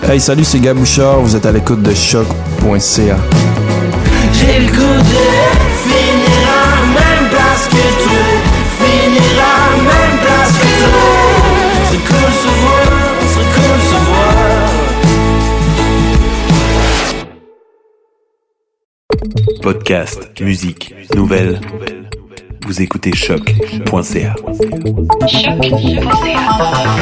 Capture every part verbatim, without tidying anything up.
Hey, salut, c'est Gab Bouchard, vous êtes à l'écoute de choc point c a. J'ai le goût de finir à la même place que toi, finir à la même place que toi. C'est cool se voir, c'est cool se voir. Podcast, musique, nouvelles. Vous écoutez choc point c a. choc point c a.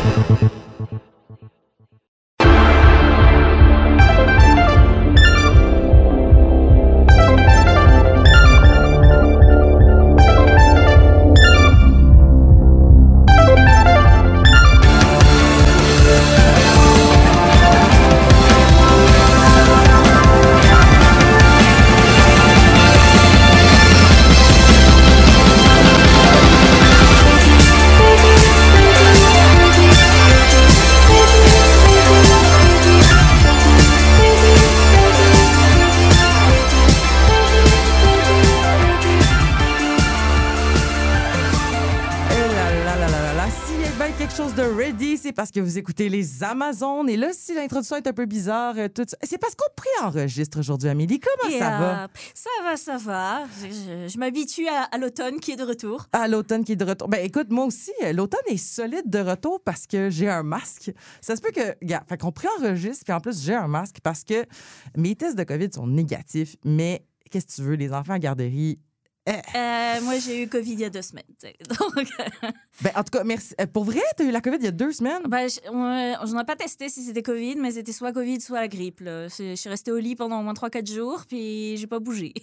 Parce que vous écoutez les Amazones. Et là, si l'introduction est un peu bizarre, euh, tout ça, c'est parce qu'on préenregistre aujourd'hui, Amélie. Comment Et ça euh, va? Ça va, ça va. Je, je, je m'habitue à, à l'automne qui est de retour. À l'automne qui est de retour. Ben écoute, moi aussi, l'automne est solide de retour parce que j'ai un masque. Ça se peut que... Regarde, fait qu'on préenregistre, puis en plus, j'ai un masque parce que mes tests de COVID sont négatifs. Mais qu'est-ce que tu veux, les enfants en garderie... Euh, moi, j'ai eu COVID il y a deux semaines. Donc... ben, en tout cas, merci. Pour vrai, tu as eu la COVID il y a deux semaines? Ben, je n'en ai pas testé si c'était COVID, mais c'était soit COVID, soit la grippe. Là. Je suis restée au lit pendant au moins trois quatre jours, puis j'ai pas bougé.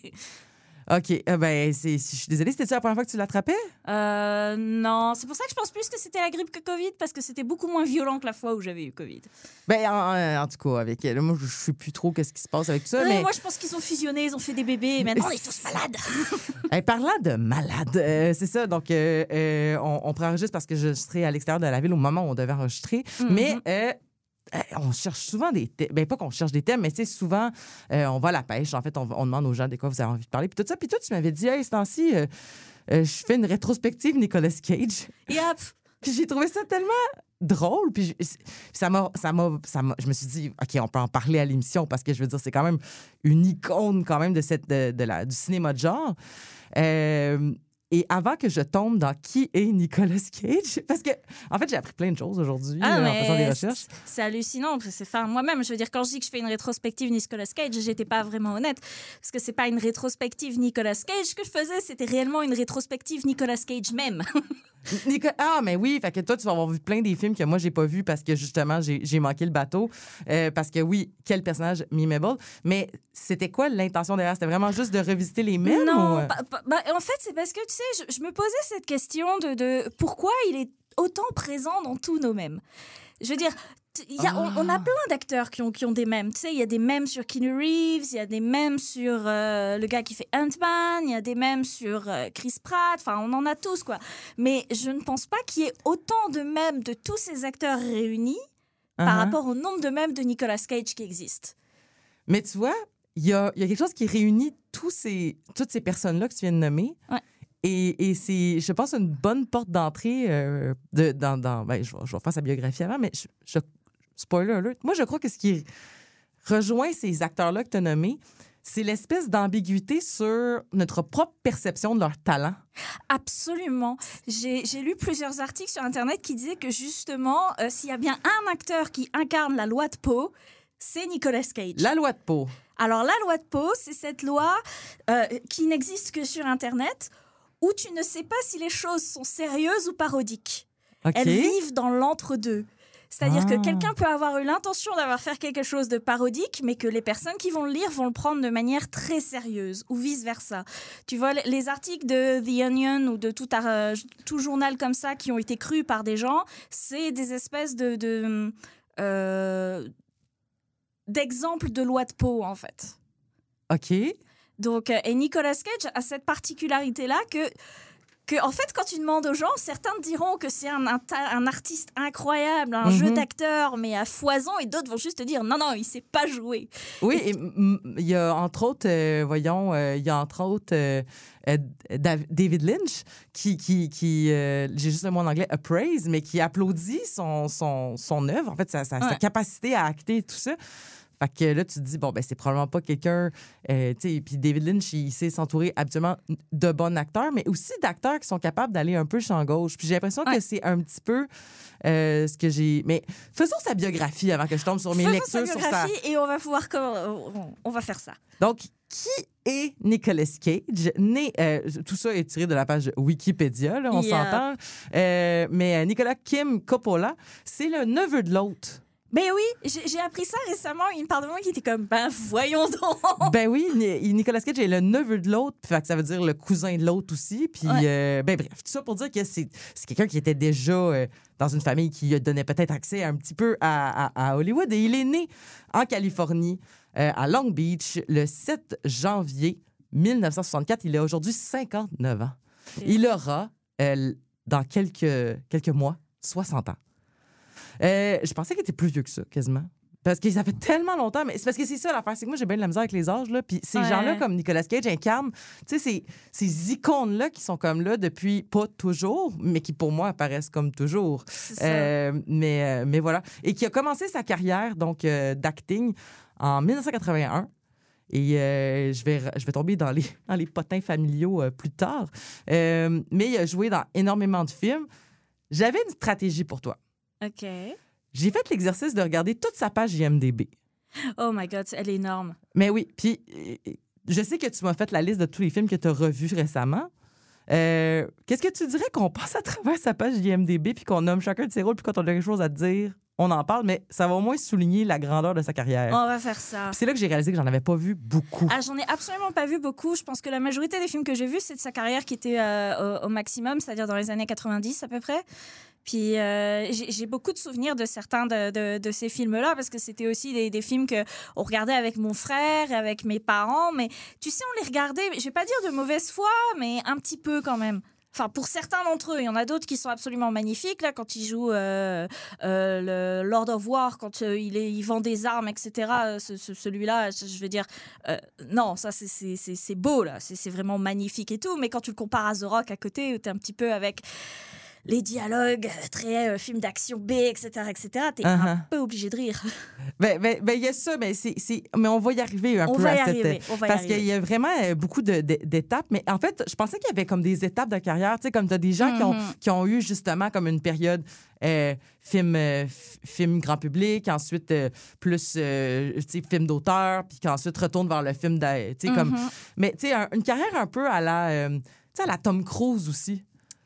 OK. Euh, ben, c'est, je suis désolée, c'était-tu la première fois que tu l'attrapais? Euh, non. C'est pour ça que je pense plus que c'était la grippe que COVID, parce que c'était beaucoup moins violent que la fois où j'avais eu COVID. Ben, en, en tout cas, avec elle, moi, je ne sais plus trop qu'est-ce qui se passe avec tout ça. Euh, mais... Moi, je pense qu'ils ont fusionné, ils ont fait des bébés, et maintenant, on est tous malades. Hey, parlant de malades, euh, c'est ça. Donc, euh, euh, on, on préenregistre parce que je serai à l'extérieur de la ville au moment où on devait enregistrer. Mm-hmm. Mais... Euh, on cherche souvent des thèmes. Ben, pas qu'on cherche des thèmes, mais tu sais, souvent, euh, on va à la pêche. En fait, on, on demande aux gens de quoi vous avez envie de parler. Puis tout ça. Puis toi, tu m'avais dit, hey, ce temps-ci, euh, euh, je fais une rétrospective Nicolas Cage. Yep. Puis j'ai trouvé ça tellement drôle. Puis je, ça m'a, ça m'a, ça m'a, je me suis dit, OK, on peut en parler à l'émission parce que je veux dire, c'est quand même une icône quand même de cette, de, de la, du cinéma de genre. Euh, Et avant que je tombe dans qui est Nicolas Cage, parce que, en fait, j'ai appris plein de choses aujourd'hui ah, euh, en faisant des recherches. C'est, c'est hallucinant. C'est, enfin, moi-même, je veux dire, quand je dis que je fais une rétrospective Nicolas Cage, j'étais pas vraiment honnête. Parce que c'est pas une rétrospective Nicolas Cage. Ce que je faisais, c'était réellement une rétrospective Nicolas Cage même. Nico... Ah, mais oui, fait que toi, tu vas avoir vu plein des films que moi, j'ai pas vus parce que, justement, j'ai, j'ai manqué le bateau. Euh, parce que, oui, quel personnage memeable. Mais c'était quoi l'intention derrière? C'était vraiment juste de revisiter les mèmes? Non, ou... bah, bah, en fait, c'est parce que, tu sais, je, je me posais cette question de, de pourquoi il est autant présent dans tous nos mèmes. Je veux dire... Y a, on, on a plein d'acteurs qui ont, qui ont des mèmes. Tu sais, il y a des mèmes sur Keanu Reeves, il y a des mèmes sur euh, le gars qui fait Ant-Man, il y a des mèmes sur euh, Chris Pratt. Enfin, on en a tous, quoi. Mais je ne pense pas qu'il y ait autant de mèmes de tous ces acteurs réunis uh-huh. par rapport au nombre de mèmes de Nicolas Cage qui existent. Mais tu vois, il y a, y a quelque chose qui réunit tous ces, toutes ces personnes-là que tu viens de nommer. Ouais. Et, et c'est, je pense, une bonne porte d'entrée euh, de, dans... dans ben, je, je vais faire sa biographie avant, mais je, je spoiler alert. Moi, je crois que ce qui rejoint ces acteurs-là que tu as nommés, c'est l'espèce d'ambiguïté sur notre propre perception de leur talent. Absolument. J'ai, j'ai lu plusieurs articles sur Internet qui disaient que, justement, euh, s'il y a bien un acteur qui incarne la loi de Poe, c'est Nicolas Cage. La loi de Poe. Alors, la loi de Poe, c'est cette loi euh, qui n'existe que sur Internet, où tu ne sais pas si les choses sont sérieuses ou parodiques. Okay. Elles vivent dans l'entre-deux. C'est-à-dire ah. que quelqu'un peut avoir eu l'intention d'avoir fait quelque chose de parodique, mais que les personnes qui vont le lire vont le prendre de manière très sérieuse, ou vice-versa. Tu vois, les articles de The Onion ou de tout, euh, tout journal comme ça qui ont été crus par des gens, c'est des espèces de, de, euh, d'exemples de loi de Poe, en fait. OK. Donc, et Nicolas Cage a cette particularité-là que que, en fait, quand tu demandes aux gens, certains te diront que c'est un, un, un artiste incroyable, un Mm-hmm. jeu d'acteur, mais à foison, et d'autres vont juste te dire non, non, il sait pas jouer. Oui, et il y a entre autres, euh, voyons, il euh, y a entre autres euh, euh, David Lynch qui, qui, qui euh, j'ai juste le mot en anglais, appraise, mais qui applaudit son, son, son œuvre, en fait, sa, sa, ouais. sa capacité à acter et tout ça. Fait que là, tu te dis, bon, ben c'est probablement pas quelqu'un... Euh, tu sais, puis David Lynch, il sait s'entourer habituellement de bons acteurs, mais aussi d'acteurs qui sont capables d'aller un peu champ gauche. Puis j'ai l'impression ouais. que c'est un petit peu euh, ce que j'ai... Mais faisons sa biographie avant que je tombe sur mes faisons lectures sa sur ça. Et on va pouvoir... comment on va faire ça. Donc, qui est Nicolas Cage? Né, euh, tout ça est tiré de la page Wikipédia, là, on yeah. s'entend. Euh, mais Nicolas Kim Coppola, c'est le neveu de l'autre. Ben oui, j'ai, j'ai appris ça récemment. Il me parle de moi qui était comme, ben voyons donc. Ben oui, Nicolas Cage est le neveu de l'autre, fait que ça veut dire le cousin de l'autre aussi. Puis, ouais. euh, ben bref, tout ça pour dire que c'est, c'est quelqu'un qui était déjà euh, dans une famille qui lui donnait peut-être accès un petit peu à, à, à Hollywood. Et il est né en Californie, euh, à Long Beach, le sept janvier dix-neuf cent soixante-quatre. Il a aujourd'hui cinquante-neuf ans. Okay. Il aura, euh, dans quelques, quelques mois, soixante ans. Euh, je pensais qu'il était plus vieux que ça, quasiment. Parce que ça fait tellement longtemps. Mais c'est parce que c'est ça l'affaire. C'est que moi, j'ai bien de la misère avec les âges. Là. Puis ces ouais. gens-là, comme Nicolas Cage, incarnent tu sais, ces, ces icônes-là qui sont comme là depuis pas toujours, mais qui, pour moi, apparaissent comme toujours. C'est euh, ça. Mais, euh, mais voilà. Et qui a commencé sa carrière donc, euh, d'acting en dix-neuf cent quatre-vingt-un. Et euh, je, vais, je vais tomber dans les, dans les potins familiaux euh, plus tard. Euh, mais il a joué dans énormément de films. J'avais une stratégie pour toi. OK. J'ai fait l'exercice de regarder toute sa page I M D B. Oh my God, elle est énorme. Mais oui, puis je sais que tu m'as fait la liste de tous les films que tu as revus récemment. Euh, qu'est-ce que tu dirais qu'on passe à travers sa page I M D B puis qu'on nomme chacun de ses rôles puis quand on a quelque chose à te dire, on en parle, mais ça va au moins souligner la grandeur de sa carrière. On va faire ça. Puis c'est là que j'ai réalisé que j'en avais pas vu beaucoup. Ah, j'en ai absolument pas vu beaucoup. Je pense que la majorité des films que j'ai vus, c'est de sa carrière qui était euh, au, au maximum, c'est-à-dire dans les années quatre-vingt-dix à peu près. Puis euh, j'ai, j'ai beaucoup de souvenirs de certains de, de, de ces films-là parce que c'était aussi des, des films qu'on regardait avec mon frère, avec mes parents. Mais tu sais, on les regardait, je vais pas dire de mauvaise foi, mais un petit peu quand même. Enfin, pour certains d'entre eux, il y en a d'autres qui sont absolument magnifiques. Là, quand il joue euh, euh, le Lord of War, quand euh, il, est, il vend des armes, et cetera. Ce, ce, celui-là, je veux dire, euh, non, ça c'est, c'est, c'est, c'est beau là, c'est, c'est vraiment magnifique et tout. Mais quand tu le compares à The Rock à côté, où t'es un petit peu avec les dialogues très euh, film d'action B, et cetera, et cetera, t'es uh-huh. un peu obligé de rire. Ben, ben, ben, il y a ça, mais, c'est, c'est... mais on va y arriver un on peu va à y cette... arriver, on va y Parce arriver. qu'il y a vraiment euh, beaucoup de, de, d'étapes. Mais en fait, je pensais qu'il y avait comme des étapes de carrière. Tu sais, comme t'as des gens mm-hmm. qui, ont, qui ont eu justement comme une période euh, film, euh, f- film grand public, ensuite euh, plus euh, tu sais, film d'auteur, puis qu'ensuite retourne vers le film de, tu sais, mm-hmm. comme... Mais tu sais, un, une carrière un peu à la, euh, tu sais, à la Tom Cruise aussi.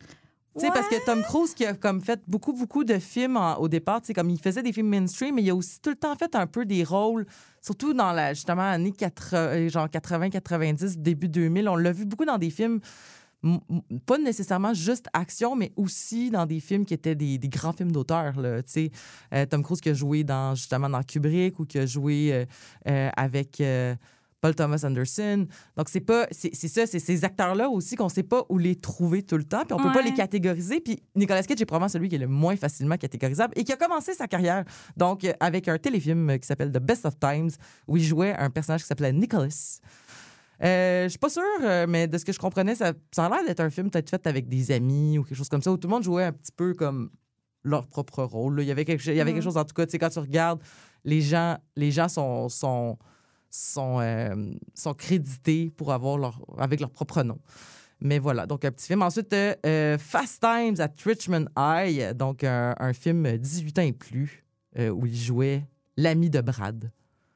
Tu sais, ouais. Parce que Tom Cruise qui a comme fait beaucoup, beaucoup de films en, au départ, tu sais, comme il faisait des films mainstream, mais il a aussi tout le temps fait un peu des rôles, surtout dans la, justement, années quatre-vingts, genre quatre-vingts quatre-vingt-dix, début deux mille. On l'a vu beaucoup dans des films, m- m- pas nécessairement juste action, mais aussi dans des films qui étaient des, des grands films d'auteur, là, tu sais. Euh, Tom Cruise qui a joué dans, justement, dans Kubrick ou qui a joué euh, euh, avec... Euh, Paul Thomas Anderson. Donc, c'est pas... C'est, c'est ça, c'est ces acteurs-là aussi qu'on sait pas où les trouver tout le temps, puis on peut ouais. pas les catégoriser. Puis Nicolas Cage est probablement celui qui est le moins facilement catégorisable et qui a commencé sa carrière, donc, avec un téléfilm qui s'appelle The Best of Times, où il jouait un personnage qui s'appelait Nicholas. Euh, je suis pas sûre, mais de ce que je comprenais, ça, ça a l'air d'être un film peut-être fait avec des amis ou quelque chose comme ça, où tout le monde jouait un petit peu comme leur propre rôle. Là. Il y avait quelque, il y avait mm. quelque chose, en tout cas, tu sais, quand tu regardes, les gens, les gens sont... sont Sont, euh, sont crédités pour avoir leur, avec leur propre nom. Mais voilà, donc un petit film. Ensuite, euh, euh, Fast Times at Richmond High, donc un, un film dix-huit ans et plus, euh, où il jouait l'ami de Brad.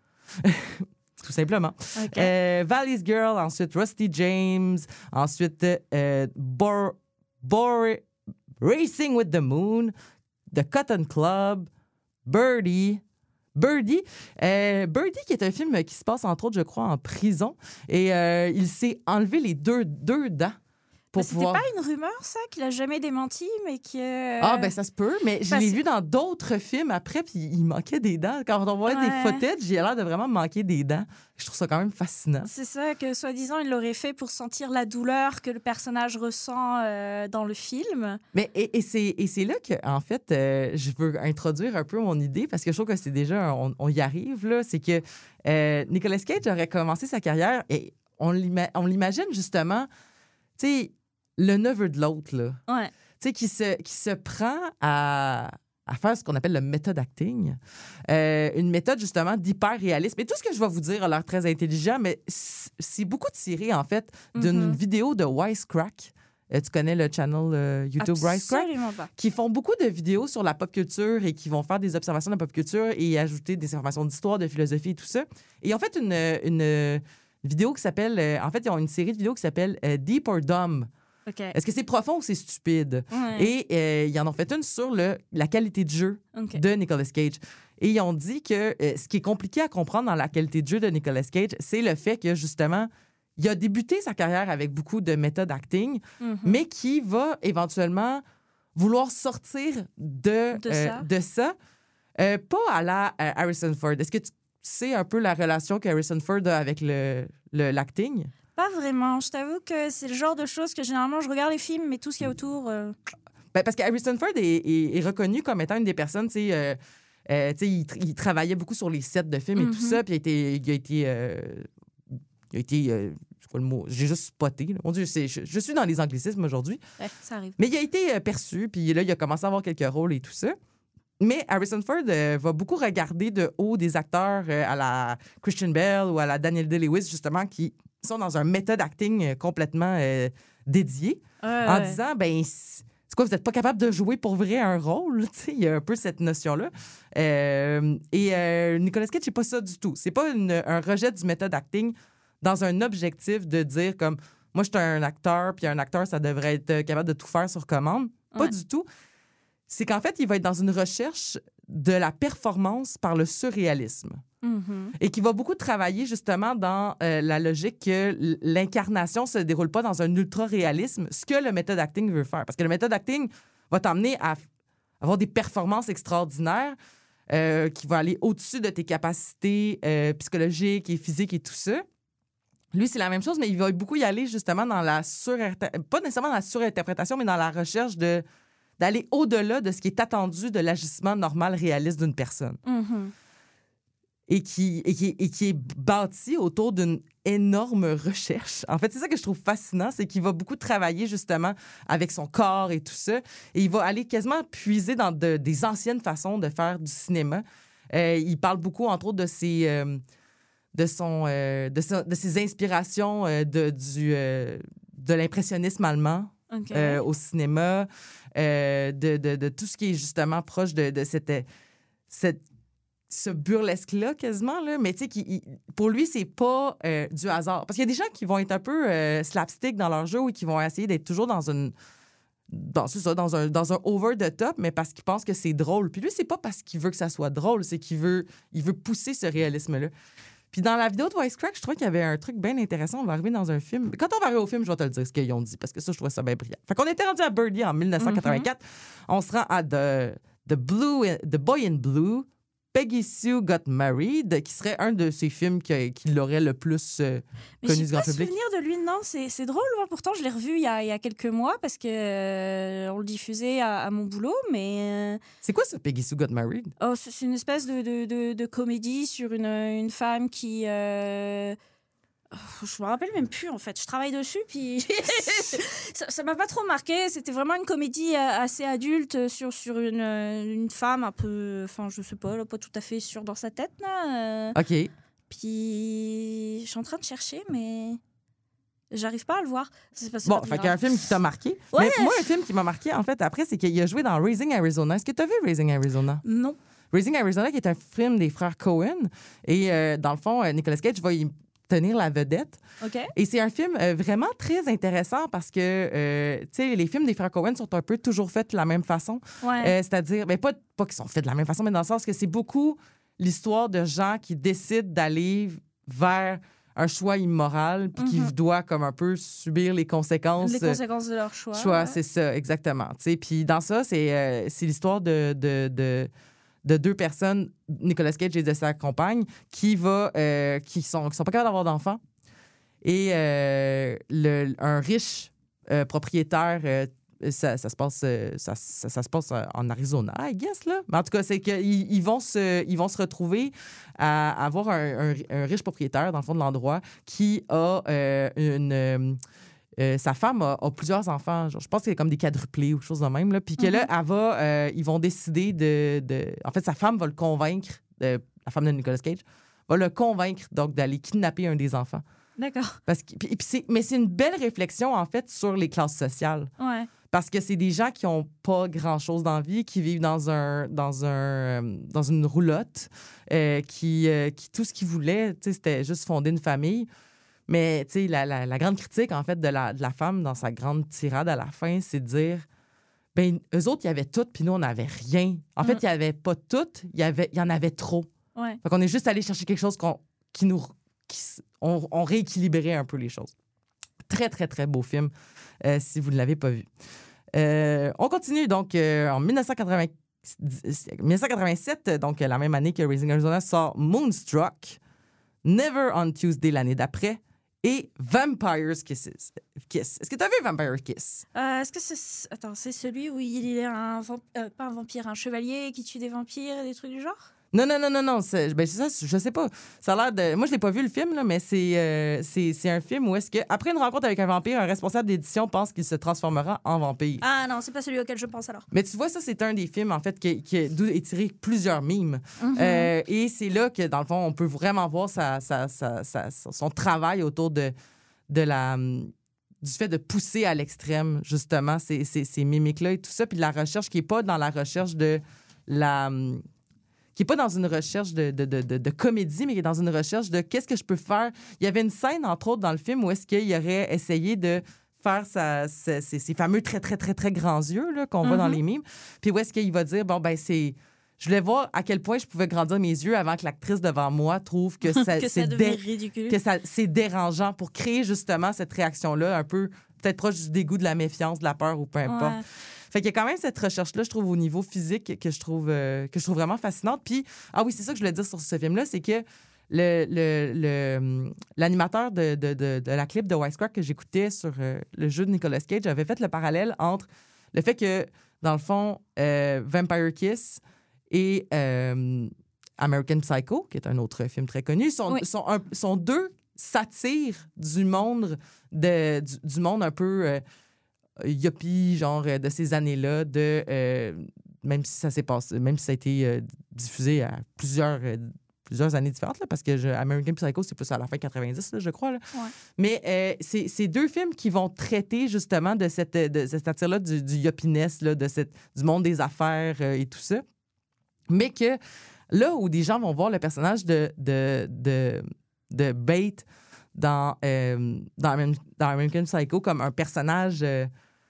Tout simplement. Okay. Euh, Valley's Girl, ensuite Rusty James, ensuite euh, Bor- Bor- Racing with the Moon, The Cotton Club, Birdie, Birdie. Euh, Birdie, qui est un film qui se passe, entre autres, je crois, en prison. Et euh, il s'est enlevé les deux, deux dents pour C'était pouvoir... pas une rumeur, ça, qu'il a jamais démenti, mais que... Ah, ben ça se peut, mais je Parce- l'ai vu dans d'autres films après, puis il manquait des dents. Quand on voit Ouais. des footage, il a l'air de vraiment manquer des dents. Je trouve ça quand même fascinant. C'est ça, que soi-disant, il l'aurait fait pour sentir la douleur que le personnage ressent euh, dans le film. Mais et, et c'est et c'est là que en fait euh, je veux introduire un peu mon idée parce que je trouve que c'est déjà on, on y arrive là, c'est que euh, Nicolas Cage aurait commencé sa carrière et on l'ima- on l'imagine justement, tu sais, le neveu de l'autre là, Ouais. tu sais qui se qui se prend à à faire ce qu'on appelle le method acting. Euh, une méthode, justement, d'hyper-réalisme. Et tout ce que je vais vous dire a l'air très intelligent, mais c- c'est beaucoup tiré, en fait, d'une Mhm. vidéo de Wisecrack. Euh, tu connais le channel euh, YouTube Wisecrack? Absolument pas. Qui font beaucoup de vidéos sur la pop culture et qui vont faire des observations de la pop culture et ajouter des informations d'histoire, de philosophie et tout ça. Et en fait, une, une vidéo qui s'appelle... euh, en fait, ils ont une série de vidéos qui s'appelle euh, Deep or Dumb. OK. Est-ce que c'est profond ou c'est stupide? Ouais. Et euh, ils en ont fait une sur le, la qualité de jeu OK. de Nicolas Cage. Et ils ont dit que euh, ce qui est compliqué à comprendre dans la qualité de jeu de Nicolas Cage, c'est le fait que, justement, il a débuté sa carrière avec beaucoup de méthodes acting, Mhm. mais qui va éventuellement vouloir sortir de, De euh, ça. de ça, euh, pas à la euh, Harrison Ford. Est-ce que tu sais un peu la relation que Harrison Ford a avec le, le- l'acting? Pas vraiment. Je t'avoue que c'est le genre de choses que généralement, je regarde les films, mais tout ce qu'il y a autour... euh, Ben, parce que Harrison Ford est, est- est reconnu comme étant une des personnes, tu sais, euh, euh, tu sais, il, tr- il travaillait beaucoup sur les sets de films et tout Mhm. ça, puis il a été, il a été, euh, il a été, euh, c'est quoi le mot? J'ai juste spoté. Là. Mon Dieu, c'est, je, je suis dans les anglicismes aujourd'hui. ouais, ça arrive. Mais il a été euh, perçu, puis là, il a commencé à avoir quelques rôles et tout ça. Mais Harrison Ford euh, va beaucoup regarder de haut des acteurs euh, à la Christian Bale ou à la Daniel Day-Lewis, justement, qui sont dans un méthode acting euh, complètement euh, dédié, Ouais, en ouais. disant, ben, c'est c'est quoi, vous n'êtes pas capable de jouer pour vrai un rôle? Tu sais, il y a un peu cette notion-là. Euh, et euh, Nicolas Cage, c'est pas ça du tout. C'est pas une- un rejet du méthode acting dans un objectif de dire comme, moi, je suis un acteur, puis un acteur, ça devrait être capable de tout faire sur commande. Pas Ouais. du tout. C'est qu'en fait, il va être dans une recherche de la performance par le surréalisme Mhm. et qui va beaucoup travailler justement dans euh, la logique que l- l'incarnation se déroule pas dans un ultra-réalisme, ce que le méthode acting veut faire. Parce que le méthode acting va t'emmener à f- avoir des performances extraordinaires euh, qui vont aller au-dessus de tes capacités euh, psychologiques et physiques et tout ça. Lui, c'est la même chose, mais il va beaucoup y aller justement dans la surinter... pas nécessairement dans la surinterprétation, mais dans la recherche de d'aller au-delà de ce qui est attendu de l'agissement normal réaliste d'une personne. Mhm. Et qui, et, qui, et qui est bâti autour d'une énorme recherche. En fait, c'est ça que je trouve fascinant, c'est qu'il va beaucoup travailler justement avec son corps et tout ça. Et il va aller quasiment puiser dans de- des anciennes façons de faire du cinéma. Euh, il parle beaucoup, entre autres, de ses, euh, de son, euh, de, son- de ses inspirations euh, de, du, euh, de l'impressionnisme allemand. OK. Euh, au cinéma, euh, de, de, de tout ce qui est justement proche de, de cette, cette, ce burlesque-là, quasiment. Là. Mais tu sais, qui- il- pour lui, c'est pas euh, du hasard. Parce qu'il y a des gens qui vont être un peu euh, slapstick dans leur jeu ou qui vont essayer d'être toujours dans une. Dans, c'est ça, dans un, dans un over the top, mais parce qu'ils pensent que c'est drôle. Puis lui, c'est pas parce qu'il veut que ça soit drôle, c'est qu'il veut, il veut pousser ce réalisme-là. Puis dans la vidéo de Wisecrack, je trouvais qu'il y avait un truc bien intéressant. On va arriver dans un film. Quand on va arriver au film, je vais te le dire ce qu'ils ont dit, parce que ça, je trouvais ça bien brillant. Fait qu'on était rendu à Birdie en dix-neuf cent quatre-vingt-quatre. On se rend à The, the, Blue, The Boy in Blue, Peggy Sue Got Married, qui serait un de ces films qui, qui l'aurait le plus euh, Mais connu j'ai du pas grand public. souvenir de lui, non. C'est, c'est drôle, moi. Pourtant, je l'ai revu il y a, il y a quelques mois parce que euh, on le diffusait à, à mon boulot, mais... euh, C'est quoi ça, Peggy Sue Got Married? Oh, c'est c'est une espèce de, de, de, de comédie sur une, une femme qui... euh, oh, je me rappelle même plus, en fait. Je travaille dessus, puis ça ça m'a pas trop marqué. C'était vraiment une comédie euh, assez adulte sur, sur une, euh, une femme un peu... Enfin, je sais pas, là, pas tout à fait sûre dans sa tête, là. euh. OK. Puis, je suis en train de chercher, mais j'arrive pas à le voir. C'est pas, c'est Bon, pas fait grave. qu'il y a un film qui t'a marqué. Ouais. Mais moi, un film qui m'a marqué, en fait, après, c'est qu'il a joué dans Raising Arizona. Est-ce que tu as vu Raising Arizona? Non. Raising Arizona, qui est un film des frères Coen. Et euh, dans le fond, euh, Nicolas Cage va y tenir la vedette. OK. Et c'est un film euh, vraiment très intéressant parce que, euh, tu sais, les films des frères Coen sont un peu toujours faits de la même façon. Ouais. Euh, c'est-à-dire, ben, pas, pas qu'ils sont faits de la même façon, mais dans le sens que c'est beaucoup l'histoire de gens qui décident d'aller vers un choix immoral, puis Mhm. qui doit comme un peu subir les conséquences. Les conséquences de leur choix. Choix, ouais. c'est ça, exactement. Tu sais, puis dans ça, c'est euh, c'est l'histoire de, de, de, de deux personnes, Nicolas Cage et de sa compagne, qui va, euh, qui sont, qui sont pas capables d'avoir d'enfants. Et euh, le, un riche euh, propriétaire, euh, ça, ça se passe, euh, ça, ça, ça se passe en Arizona, I guess, là. Mais en tout cas, c'est qu'ils ils vont, se, ils vont se retrouver à avoir un, un, un riche propriétaire, dans le fond de l'endroit, qui a euh, une... euh, euh, sa femme a, a plusieurs enfants. Genre, je pense que c'est comme des quadruplés ou quelque chose de même. Là. Puis que là, elle va, euh, ils vont décider de, de... En fait, sa femme va le convaincre, de, la femme de Nicolas Cage, va le convaincre donc d'aller kidnapper un des enfants. D'accord. Parce que, puis, puis c'est, mais c'est une belle réflexion, en fait, sur les classes sociales. Ouais. Parce que c'est des gens qui n'ont pas grand-chose dans la vie, qui vivent dans, un, dans, un, euh, dans une roulotte, euh, qui, euh, qui tout ce qu'ils voulaient, c'était juste fonder une famille. Mais la, la, la grande critique, en fait, de la, de la femme dans sa grande tirade à la fin, c'est de dire, ben eux autres, il y avait tout, puis nous, on n'avait rien. En fait, Mm. il n'y avait pas tout, il y, avait, il y en avait trop. Ouais. Fait qu'on est juste allé chercher quelque chose qu'on, qui nous... Qui, on, on rééquilibrait un peu les choses. Très, très, très beau film, euh, si vous ne l'avez pas vu. Euh, on continue, donc, euh, en dix-neuf cent quatre-vingts, dix-neuf cent quatre-vingt-sept, donc la même année que Raising Arizona, sort Moonstruck, Never on Tuesday l'année d'après, et Vampire's Kisses. Kiss. Est-ce que tu as vu Vampire Kiss? Euh, Est-ce que c'est... Attends, c'est celui où il est un... vamp- euh, pas un vampire, un chevalier qui tue des vampires et des trucs du genre? Non, non, non, non, non. C'est, ben, c'est ça, je sais pas. Ça a l'air de. Moi, je l'ai pas vu le film, là, mais c'est, euh, c'est, c'est un film où est-ce que, après une rencontre avec un vampire, un responsable d'édition pense qu'il se transformera en vampire. Ah non, c'est pas celui auquel je pense alors. Mais tu vois, ça, c'est un des films, en fait, qui, qui d'où est tiré plusieurs mimes. Mhm. Euh, et c'est là que, dans le fond, on peut vraiment voir sa, sa, sa, sa- son travail autour de, de la, du fait de pousser à l'extrême, justement, ces, ces, ces mimiques-là et tout ça. Puis de la recherche qui n'est pas dans la recherche de la... qui n'est pas dans une recherche de, de, de, de, de comédie, mais qui est dans une recherche de qu'est-ce que je peux faire. Il y avait une scène, entre autres, dans le film où est-ce qu'il aurait essayé de faire sa, sa- ses, ses fameux très, très, très, très grands yeux là, qu'on voit dans Mhm. les mimes. Puis où est-ce qu'il va dire, bon, ben c'est... Je voulais voir à quel point je pouvais grandir mes yeux avant que l'actrice devant moi trouve que, ça, que c'est ça devenait dé- ridicule. que ça, c'est dérangeant pour créer justement cette réaction-là, un peu peut-être proche du dégoût, de la méfiance, de la peur ou peu importe. Ouais. Fait qu'il y a quand même cette recherche-là, je trouve, au niveau physique que je trouve, euh, que je trouve vraiment fascinante. Puis, ah oui, c'est ça que je voulais dire sur ce film-là, c'est que le, le, le- l'animateur de, de, de, de la clip de Wisecrack que j'écoutais sur euh, le jeu de Nicolas Cage avait fait le parallèle entre le fait que, dans le fond, euh, Vampire Kiss et euh, American Psycho, qui est un autre film très connu, sont, Oui. sont, un- sont deux satires du monde, de, du, du monde un peu... euh, yuppie, genre euh, de ces années-là, de euh, même si ça s'est passé, même si ça a été euh, diffusé à plusieurs, euh, plusieurs années différentes, là, parce que je, American Psycho, c'est plus à la fin quatre-vingt-dix, là, je crois. Là. Ouais. Mais euh, c'est, c'est deux films qui vont traiter justement de cette, de cette satire-là, du, du yuppiness, là, de cette, du monde des affaires euh, et tout ça. Mais que là où des gens vont voir le personnage de, de, de, de Bate dans, euh, dans, Amer- dans American Psycho comme un personnage... euh,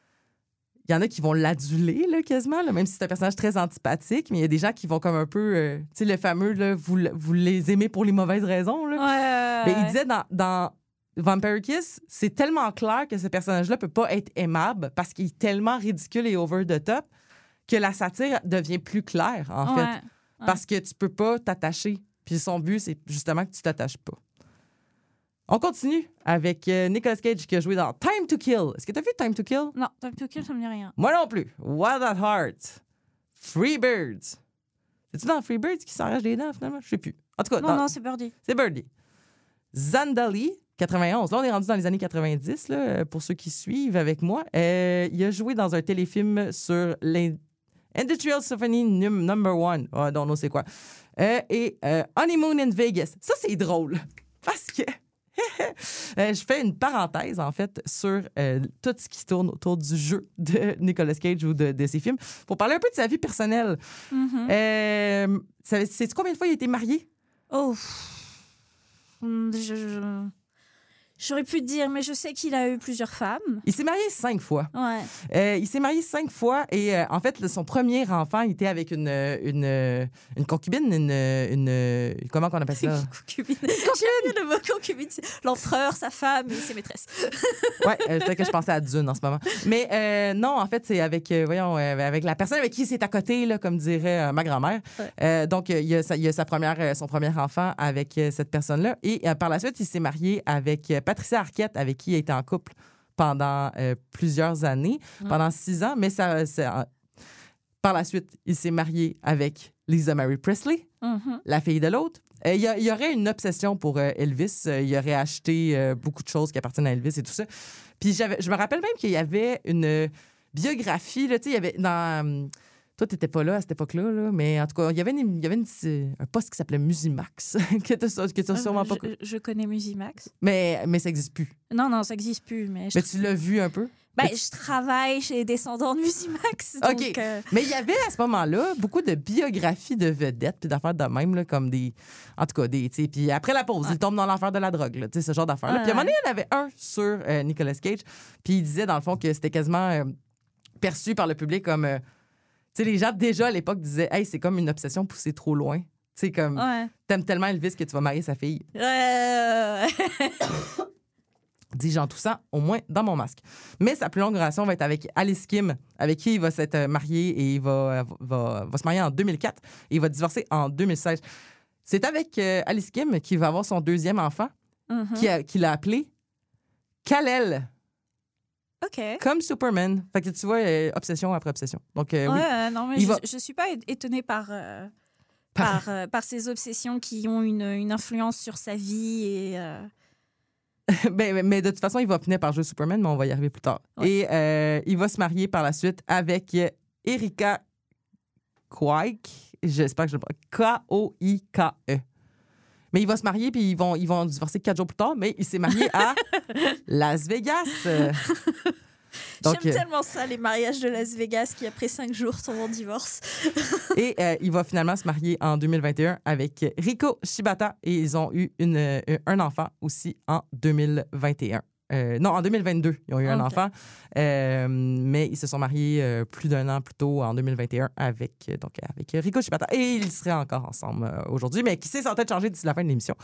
il y en a qui vont l'aduler, là, quasiment, là, même si c'est un personnage très antipathique, mais il y a des gens qui vont comme un peu... euh, tu sais, le fameux, là, vous, le- vous les aimez pour les mauvaises raisons. Là. Ouais, Mais il disait dans, dans Vampire Kiss, c'est tellement clair que ce personnage-là peut pas être aimable parce qu'il est tellement ridicule et over the top que la satire devient plus claire, en Ouais. fait. Parce que tu peux pas t'attacher. Puis son but, c'est justement que tu t'attaches pas. On continue avec euh, Nicolas Cage qui a joué dans Time to Kill. Est-ce que tu as vu Time to Kill? Non, Time to Kill, ça me dit rien. Moi non plus. Wild at Heart. Free Birds. C'est-tu dans Free Birds qui s'arrache les dents, finalement? Je sais plus. En tout cas, Non, dans- non, c'est Birdie. c'est Birdie. Zandali, quatre-vingt-onze. Là, on est rendu dans les années quatre-vingt-dix, là, pour ceux qui suivent avec moi. Euh, il a joué dans un téléfilm sur l'Industrial Symphony num- Number One. Oh, non, non, c'est quoi. Euh, et euh, Honeymoon in Vegas. Ça, c'est drôle. Parce que... Euh, je fais une parenthèse, en fait, sur euh, tout ce qui tourne autour du jeu de Nicolas Cage ou de, de ses films pour parler un peu de sa vie personnelle. Mhm. Euh, ça- sais-tu combien de fois il a été marié? Oh. Hum, Je, je, J'aurais pu te dire, mais je sais qu'il a eu plusieurs femmes. Il s'est marié cinq fois. Ouais. Euh, il s'est marié cinq fois et euh, en fait, le- son premier enfant il était avec une, une, une concubine, une, une... Comment qu'on appelle ça? Concubine. J'aime bien le mot concubine. C'est l'empereur, sa femme et ses maîtresses. Ouais, euh, peut-être que je pensais à Dune en ce moment. Mais euh, non, en fait, c'est avec, euh, voyons, euh, avec la personne avec qui c'est à côté, là, comme dirait euh, ma grand-mère. Ouais. Euh, donc, euh, il y a, sa, il y a sa première, euh, son premier enfant avec euh, cette personne-là. Et euh, par la suite, il s'est marié avec euh, Patricia Arquette, avec qui il a été en couple pendant euh, plusieurs années, Mm. pendant six ans. Mais ça, ça- par la suite, il s'est marié avec Lisa Marie Presley, Mhm. la fille de l'autre. Euh, il, y a- il y aurait une obsession pour euh, Elvis. Euh, il aurait acheté euh, beaucoup de choses qui appartiennent à Elvis et tout ça. Puis j'avais, je me rappelle même qu'il y avait une euh, biographie. Là, tu sais, il y avait dans. hum, toi, tu n'étais pas là à cette époque-là, là, mais en tout cas, il y avait, une- il y avait une- euh, un poste qui s'appelait Musimax, que tu n'as sûrement pas. je, je connais Musimax. Mais, mais ça n'existe plus. Non, non, ça n'existe plus. Mais, je, Mais tu l'as vu un peu. ben, mais tu- je travaille chez les descendants de Musimax. Donc, OK. euh, Mais il y avait à ce moment-là beaucoup de biographies de vedettes puis d'affaires de même, là, comme des. En tout cas, des. tu sais, Puis après la pause, Ouais. il tombe dans l'enfer de la drogue, là, tu sais, ce genre d'affaires-là. Ouais, Puis à un moment ouais. donné, il y en avait un sur euh, Nicolas Cage. Puis il disait, dans le fond, que c'était quasiment euh, perçu par le public comme. euh, tu sais, les gens, déjà à l'époque, disaient, hey, c'est comme une obsession poussée trop loin. Tu sais, comme. ouais. T'aimes tellement Elvis que tu vas marier sa fille. Euh, Dis-je en toussant, au moins dans mon masque. Mais sa plus longue relation va être avec Alice Kim, avec qui il va s'être marié et il va, va, va se marier en deux mille quatre et il va divorcer en deux mille seize. C'est avec euh, Alice Kim qu'il va avoir son deuxième enfant, mhm. qui a- qu'il a appelé Kal-El, OK. comme Superman. Fait que tu vois, euh, obsession après obsession. Donc, euh, Ouais, oui. euh, non, mais Il je, va- je suis pas é- étonnée par, euh, Par- par, euh, par ces obsessions qui ont une, une influence sur sa vie. Et, euh, Ben, mais, mais de toute façon, il va finir par jouer Superman, mais on va y arriver plus tard. Ouais. Et euh, il va se marier par la suite avec euh, Erika Koik. J'espère que je le K O I K E. Mais il va se marier, puis ils vont, ils vont divorcer quatre jours plus tard, mais il s'est marié à Las Vegas. Euh, Donc, J'aime euh, tellement ça, les mariages de Las Vegas qui, après cinq jours, tombent en divorce. Et euh, il va finalement se marier en deux mille vingt et un avec Riko Shibata et ils ont eu une, euh, un enfant aussi en deux mille vingt et un. Euh, non, en deux mille vingt-deux, ils ont eu un Ok. enfant. Euh, mais ils se sont mariés euh, plus d'un an plus tôt, en deux mille vingt et un, avec, euh, donc, avec Riko Shibata. Et ils seraient encore ensemble euh, aujourd'hui, mais qui sait, ça va peut-être changer d'ici la fin de l'émission.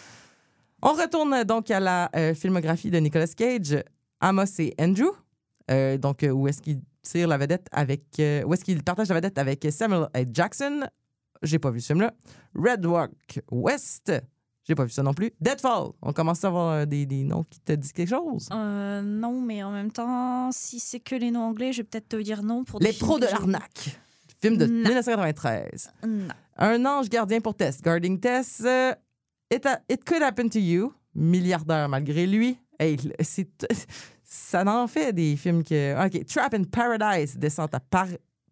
On retourne euh, donc à la euh, filmographie de Nicolas Cage. Amos et Andrew. Euh, donc, euh, où est-ce qu'il tire la vedette avec... euh, où est-ce qu'il partage la vedette avec Samuel L. Jackson? J'ai pas vu ce film-là. Red Rock West. J'ai pas vu ça non plus. Deadfall. On commence à avoir euh, des, des noms qui te disent quelque chose. Euh, non, mais en même temps, si c'est que les noms anglais, je vais peut-être te dire non pour des Les films pros de que j'ai- l'arnaque. Film de Non. dix-neuf cent quatre-vingt-treize. Non. Un ange gardien pour Tess. Guarding Tess. euh, it, a- it Could Happen to You. Milliardaire malgré lui. Hey, c'est... Ça en fait des films que... OK. Trap in Paradise. Descente à Par-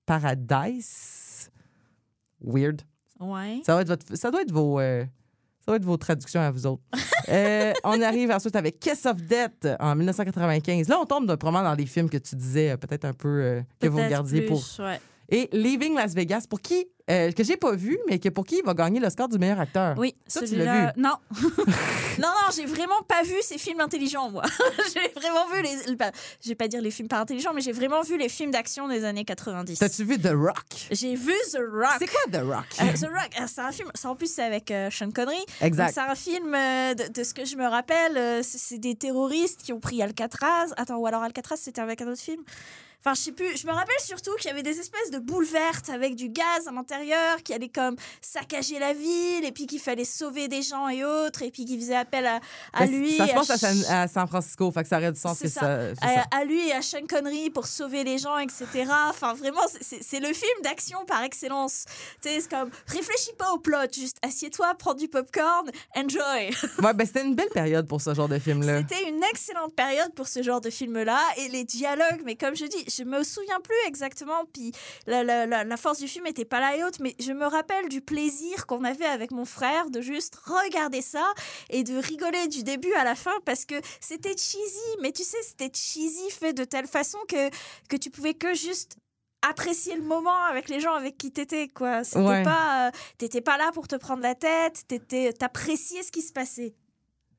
Paradise. Weird. Ouais. Ça, va être votre- ça doit être vos... euh, ça doit être vos traductions à vous autres. Euh, on arrive ensuite avec Kiss of Death en dix-neuf cent quatre-vingt-quinze. Là, on tombe de- probablement dans des films que tu disais euh, peut-être un peu euh, que vous Peut-être regardiez plus, pour... ouais. Et Leaving Las Vegas, pour qui... euh, que j'ai pas vu, mais que pour qui il va gagner l'Oscar du meilleur acteur. Oui, Ça, tu celui-là- l'as vu? Non. non, non, j'ai vraiment pas vu ces films intelligents, moi. j'ai vraiment vu les. le- Je vais pas dire les films pas intelligents, mais j'ai vraiment vu les films d'action des années quatre-vingt-dix. T'as-tu vu The Rock? J'ai vu The Rock. C'est quoi The Rock? Euh, The Rock, euh, c'est un film. C'est en plus c'est avec euh, Sean Connery. Donc, Exact. c'est un film euh, de, de ce que je me rappelle. euh, c'est c'est des terroristes qui ont pris Alcatraz. Attends, ou alors Alcatraz, c'était avec un autre film. Enfin, je sais plus. Je me rappelle surtout qu'il y avait des espèces de boules vertes avec du gaz à l'intérieur qui allaient comme saccager la ville et puis qu'il fallait sauver des gens et autres et puis qu'il faisait appel à, à Ben, lui. Ça se et passe à, Ch- San, à San Francisco, fait que ça aurait du sens C'est que ça. ça... c'est à, ça. à lui et à Sean Connery pour sauver les gens, et cetera. Enfin, vraiment, c'est- c'est c'est le film d'action par excellence. Tu sais, c'est comme, réfléchis pas au plot, juste assieds-toi, prends du popcorn, enjoy. Ouais, ben c'était une belle période pour ce genre de film-là. C'était une excellente période pour ce genre de film-là. Et les dialogues, mais comme je dis, je me souviens plus exactement, puis la, la, la, la force du film était pas là et autres, mais je me rappelle du plaisir qu'on avait avec mon frère de juste regarder ça et de rigoler du début à la fin parce que c'était cheesy, mais tu sais, c'était cheesy fait de telle façon que, que tu pouvais que juste apprécier le moment avec les gens avec qui t'étais, quoi. C'était Ouais. pas, euh, t'étais pas là pour te prendre la tête, t'étais, t'appréciais ce qui se passait.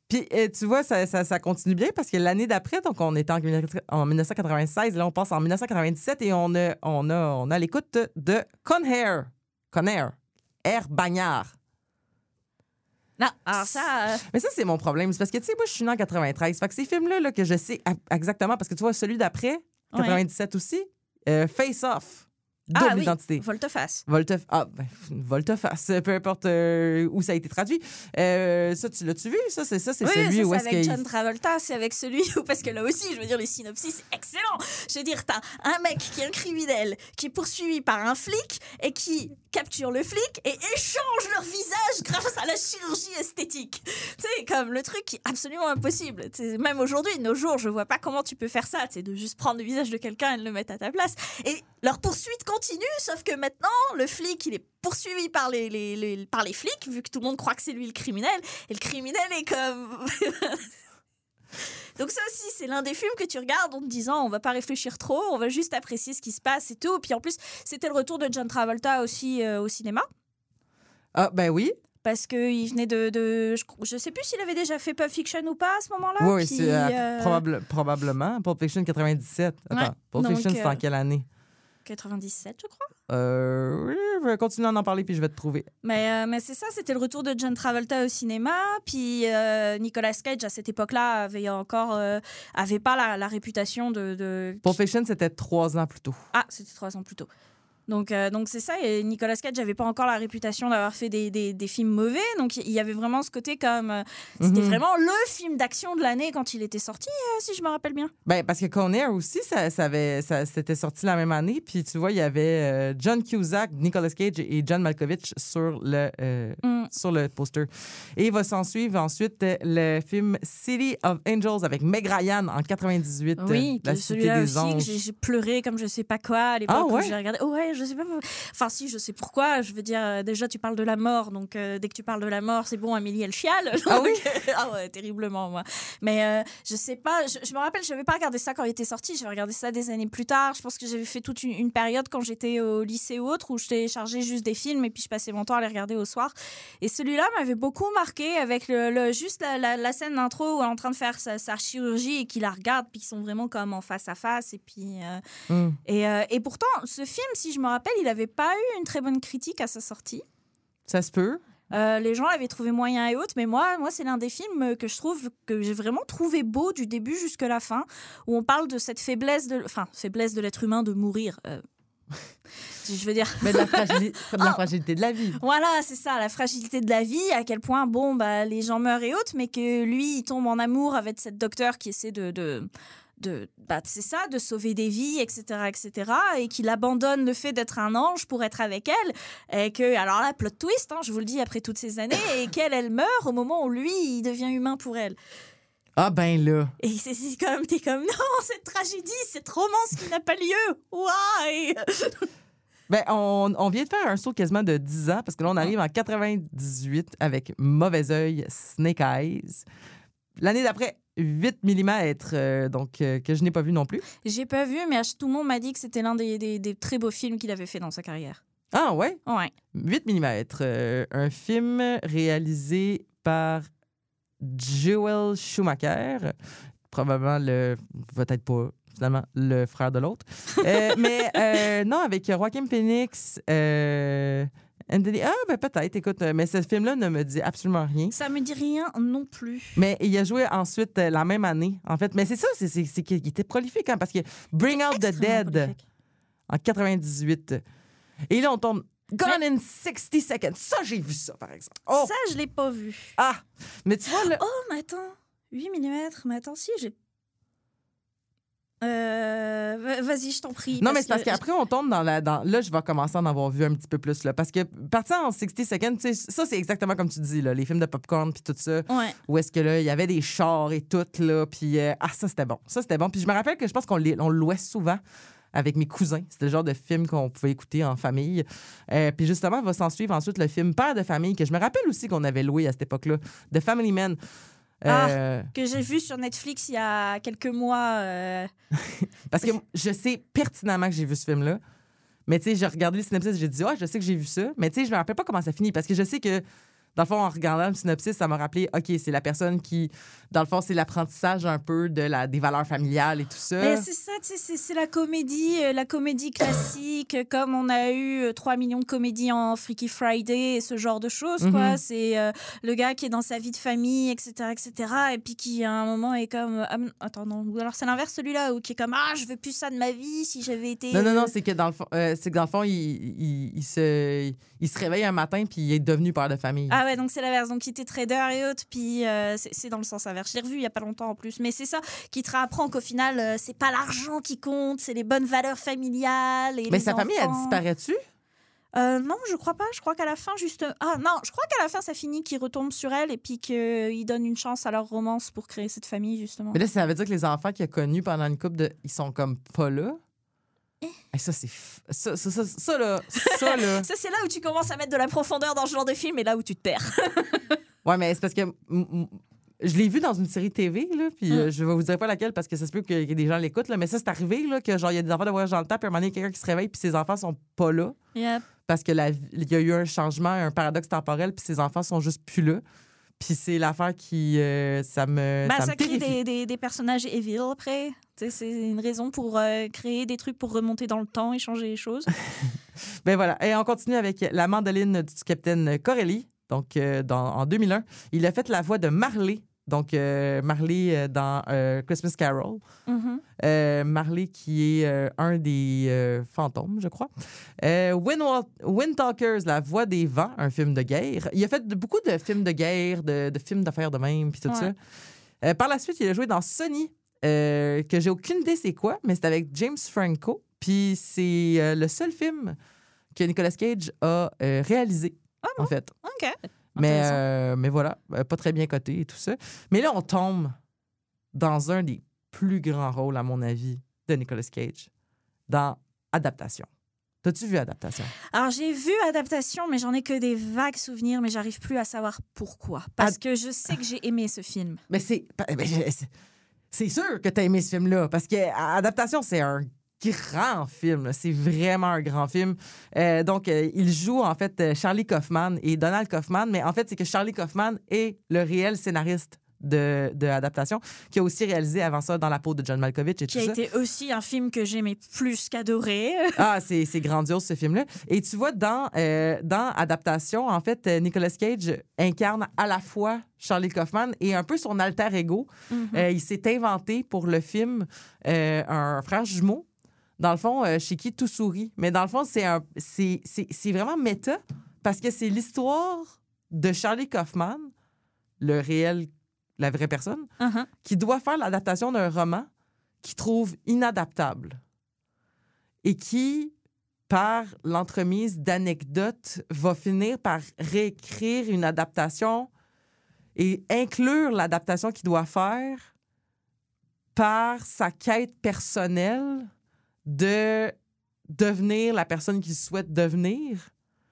Puis, euh, tu vois, ça, ça, ça continue bien parce que l'année d'après, donc on était en, en dix-neuf cent quatre-vingt-seize, là, on passe en dix-neuf cent quatre-vingt-dix-sept et on a, on a, on a l'écoute de Con Air. Con Air. Air Bagnard. Non, alors ça... Euh... Mais ça, c'est mon problème. C'est parce que, tu sais, moi, je suis née en quatre-vingt-treize. Fait que ces films-là, là, que je sais exactement, parce que tu vois, celui d'après, quatre-vingt-dix-sept ouais. aussi, euh, Face Off. Double ah, identité. Oui, volte-face. Volte... Ah, ben, volte-face, peu importe euh, où ça a été traduit. Euh, ça, tu l'as-tu vu? Ça, c'est ça, c'est oui, celui ça, où c'est est-ce avec qu'il... John Travolta, c'est avec celui où... Parce que là aussi, je veux dire, les synopsis, c'est excellent. Je veux dire, t'as un mec qui est un criminel, qui est poursuivi par un flic et qui capture le flic et échange leur visage grâce à la chirurgie esthétique. Tu sais, comme le truc qui est absolument impossible. T'sais, même aujourd'hui, de nos jours, je vois pas comment tu peux faire ça, tu sais, de juste prendre le visage de quelqu'un et le mettre à ta place. Et leur poursuite continue, sauf que maintenant, le flic, il est poursuivi par les, les, les, par les flics, vu que tout le monde croit que c'est lui le criminel, et le criminel est comme... Donc ça aussi, c'est l'un des films que tu regardes en te disant on va pas réfléchir trop, on va juste apprécier ce qui se passe et tout. Puis en plus, c'était le retour de John Travolta aussi euh, au cinéma. Ah, ben oui. Parce qu'il venait de... de je, je sais plus s'il avait déjà fait Pulp Fiction ou pas à ce moment-là. Oui, puis, c'est euh, euh... probable, probablement. Pulp Fiction quatre-vingt-dix-sept. Attends, ouais, Pulp Fiction, donc, c'est euh... en quelle année? quatre-vingt-dix-sept, je crois. Euh, oui, je vais continuer à en parler puis je vais te trouver. Mais, euh, mais c'est ça, c'était le retour de John Travolta au cinéma. Puis euh, Nicolas Cage, à cette époque-là, avait encore euh, avait pas la, la réputation de, de... Pulp Fiction, c'était trois ans plus tôt. Ah, c'était trois ans plus tôt. Donc, euh, donc c'est ça, et Nicolas Cage n'avait pas encore la réputation d'avoir fait des, des, des films mauvais, donc il y avait vraiment ce côté comme... Euh, c'était mm-hmm. vraiment le film d'action de l'année quand il était sorti, euh, si je me rappelle bien. Ben, parce que Con Air aussi, ça, ça avait, ça, c'était sorti la même année, puis tu vois, il y avait euh, John Cusack, Nicolas Cage et John Malkovich sur le, euh, mm. sur le poster. Et il va s'en suivre ensuite euh, le film City of Angels avec Meg Ryan en quatre-vingt-dix-huit. Oui, euh, la celui-là Cité des aussi, Anges. que j'ai, j'ai pleuré comme je sais pas quoi à l'époque ah, ouais? où j'ai regardé. Oh, ouais, je sais pas. Enfin, si, je sais pourquoi. Je veux dire, euh, déjà, tu parles de la mort. Donc, euh, dès que tu parles de la mort, c'est bon, Amélie, elle chiale. Donc, ah oui? ah ouais, terriblement, moi. Mais euh, je sais pas. Je, je me rappelle, je n'avais pas regardé ça quand il était sorti. J'avais regardé ça des années plus tard. Je pense que j'avais fait toute une, une période quand j'étais au lycée ou autre où je téléchargeais juste des films et puis je passais mon temps à les regarder au soir. Et celui-là m'avait beaucoup marqué avec le, le, juste la, la, la scène d'intro où elle est en train de faire sa, sa chirurgie et qu'il la regarde puis qu'ils sont vraiment comme en face à face. Et puis... Euh, mm. et, euh, et pourtant, ce film, si je me rappelle, il n'avait pas eu une très bonne critique à sa sortie. Ça se peut. Euh, les gens l'avaient trouvé moyen et autres, mais moi, moi, c'est l'un des films que je trouve que j'ai vraiment trouvé beau du début jusqu'à la fin, où on parle de cette faiblesse de, enfin, faiblesse de l'être humain de mourir. Euh... Je veux dire... Mais de la, fragili... de la fragilité de la vie. Voilà, c'est ça, la fragilité de la vie, à quel point, bon, bah, les gens meurent et autres, mais que lui, il tombe en amour avec cette docteure qui essaie de... de... De, bah, c'est ça, de sauver des vies, et cetera, et cetera, et qu'il abandonne le fait d'être un ange pour être avec elle, et que, alors là, plot twist, hein, je vous le dis après toutes ces années, et qu'elle, elle meurt au moment où lui, il devient humain pour elle. Ah ben là. Et c'est, c'est comme, t'es comme, non, cette tragédie, cette romance qui n'a pas lieu, why? Ben, on, on vient de faire un saut quasiment de dix ans, parce que là, on arrive en quatre-vingt-dix-huit avec Mauvais Oeil, Snake Eyes. L'année d'après, huit millimètres, euh, donc euh, que je n'ai pas vu non plus. J'ai pas vu, mais tout le monde m'a dit que c'était l'un des, des, des très beaux films qu'il avait fait dans sa carrière. Ah ouais? Ouais. huit millimètres, euh, un film réalisé par Joel Schumacher, probablement le... peut-être pas, finalement, le frère de l'autre. euh, mais euh, non, avec Joaquin Phoenix... Euh, Anthony, ah, ben peut-être, écoute, mais ce film-là ne me dit absolument rien. Ça me dit rien non plus. Mais il a joué ensuite euh, la même année, en fait. Mais c'est ça, c'est, c'est, c'est qu'il était prolifique, hein, parce que Bring Out the Dead prolifique. En quatre-vingt-dix-huit. Et là, on tombe Gone mais... in sixty seconds. Ça, j'ai vu ça, par exemple. Oh. Ça, je l'ai pas vu. Ah, mais tu vois, là... Oh, mais attends, huit millimètres, mais attends, si, j'ai... Euh, vas-y, je t'en prie. Non, mais c'est parce que... qu'après, on tombe dans la... Dans... Là, je vais commencer à en avoir vu un petit peu plus. Là, parce que partir en sixty seconds, ça, c'est exactement comme tu dis, là, les films de popcorn puis tout ça. Ouais. Où est-ce que là, il y avait des chars et tout, là. Puis, euh... ah, ça, c'était bon. Ça, c'était bon. Puis je me rappelle que je pense qu'on les... on le louait souvent avec mes cousins. C'était le genre de film qu'on pouvait écouter en famille. Euh, puis justement, va s'en suivre ensuite le film Père de famille, que je me rappelle aussi qu'on avait loué à cette époque-là, The Family Man. Ah, euh... que j'ai vu sur Netflix il y a quelques mois. Euh... Parce que je sais pertinemment que j'ai vu ce film-là. Mais tu sais, j'ai regardé le synopsis et j'ai dit, ah, oh, je sais que j'ai vu ça. Mais tu sais, je me rappelle pas comment ça finit. Parce que je sais que dans le fond, en regardant le synopsis, ça m'a rappelé, OK, c'est la personne qui, dans le fond, c'est l'apprentissage un peu de la, des valeurs familiales et tout ça. Mais c'est ça, tu sais, c'est, c'est la comédie, euh, la comédie classique, euh, comme on a eu euh, trois millions de comédies en Freaky Friday et ce genre de choses, Mhm. quoi. C'est euh, le gars qui est dans sa vie de famille, et cetera, et cetera, et puis qui, à un moment, est comme... ah, attends, non, ou alors c'est l'inverse, celui-là, ou qui est comme, ah, je veux plus ça de ma vie si j'avais été... Non, non, non, euh, c'est que dans le fond, euh, c'est que dans le fond il, il, il se, il se réveille un matin puis il est devenu père de famille. Ah ouais, donc c'est l'inverse. Donc, il était trader et autres, puis euh, c'est, c'est dans le sens inverse. Je l'ai revu il y a pas longtemps en plus. Mais c'est ça qui te réapprend qu'au final, euh, c'est pas l'argent qui compte, c'est les bonnes valeurs familiales. Et Mais les sa famille, elle enfants. disparaît-tu? Euh, non, je crois pas. Je crois qu'à la fin, juste. Ah non, je crois qu'à la fin, ça finit qu'il retombe sur elle et puis qu'il donne une chance à leur romance pour créer cette famille, justement. Mais là, ça veut dire que les enfants qu'il a connus pendant une couple de. Ils sont comme pas là. Et ça, c'est. f- Ça, ça, ça, ça, là. Ça, là. Ça, c'est là où tu commences à mettre de la profondeur dans ce genre de film et là où tu te perds. Ouais, mais c'est parce que. m- m- Je l'ai vu dans une série T V, là, puis euh, je vais vous dire pas laquelle parce que ça se peut que, que des gens l'écoutent, là, mais ça, c'est arrivé, là, que genre, il y a des enfants de voyage dans le temps, puis à un moment donné, quelqu'un qui se réveille, puis ses enfants sont pas là Yep. parce que la- il y a eu un changement, un paradoxe temporel, puis ses enfants sont juste plus là. Puis c'est l'affaire qui. euh, ça me. Bah, ça ça, me crée terrifie. des, des, des personnages evil après. Tu sais, c'est une raison pour euh, créer des trucs pour remonter dans le temps et changer les choses. Ben voilà. Et on continue avec la mandoline du capitaine Corelli, donc euh, dans, en deux mille un. Il a fait la voix de Marley, donc euh, Marley euh, dans euh, Christmas Carol. Mhm. Euh, Marley qui est euh, un des euh, fantômes, je crois. Euh, Wind, Windtalkers, La Voix des Vents, un film de guerre. Il a fait de- beaucoup de films de guerre, de, de films d'affaires de même, puis tout Ouais. ça. Euh, par la suite, il a joué dans Sonny, euh, que j'ai aucune idée c'est quoi, mais c'est avec James Franco. Puis c'est euh, le seul film que Nicolas Cage a euh, réalisé, en fait. OK. Mais, Intéressant. euh, mais voilà, euh, pas très bien coté et tout ça. Mais là, on tombe dans un des plus grands rôles, à mon avis, de Nicolas Cage, dans Adaptation. T'as-tu vu Adaptation? Alors, j'ai vu Adaptation, mais j'en ai que des vagues souvenirs, mais j'arrive plus à savoir pourquoi. Parce Ad- que je sais que j'ai aimé ce film. Mais c'est... mais je- c'est- C'est sûr que t'as aimé ce film-là, parce que Adaptation, c'est un grand film. là. C'est vraiment un grand film. Euh, donc, euh, il joue, en fait, euh, Charlie Kaufman et Donald Kaufman, mais en fait, c'est que Charlie Kaufman est le réel scénariste de, de Adaptation, qui a aussi réalisé avant ça Dans la peau de John Malkovich et Qui tout a ça. été aussi un film que j'aimais plus qu'adoré. Ah, c'est c'est grandiose, ce film-là. Et tu vois, dans, euh, dans Adaptation, en fait, euh, Nicolas Cage incarne à la fois Charlie Kaufman et un peu son alter ego. Mhm. Euh, il s'est inventé pour le film euh, un frère jumeau. Dans le fond, euh, chez qui tout sourit. Mais dans le fond, c'est un- c'est c'est- c'est vraiment méta parce que c'est l'histoire de Charlie Kaufman, le réel, la vraie personne, Mhm. qui doit faire l'adaptation d'un roman qu'il trouve inadaptable et qui, par l'entremise d'anecdotes, va finir par réécrire une adaptation et inclure l'adaptation qu'il doit faire par sa quête personnelle de devenir la personne qu'il souhaite devenir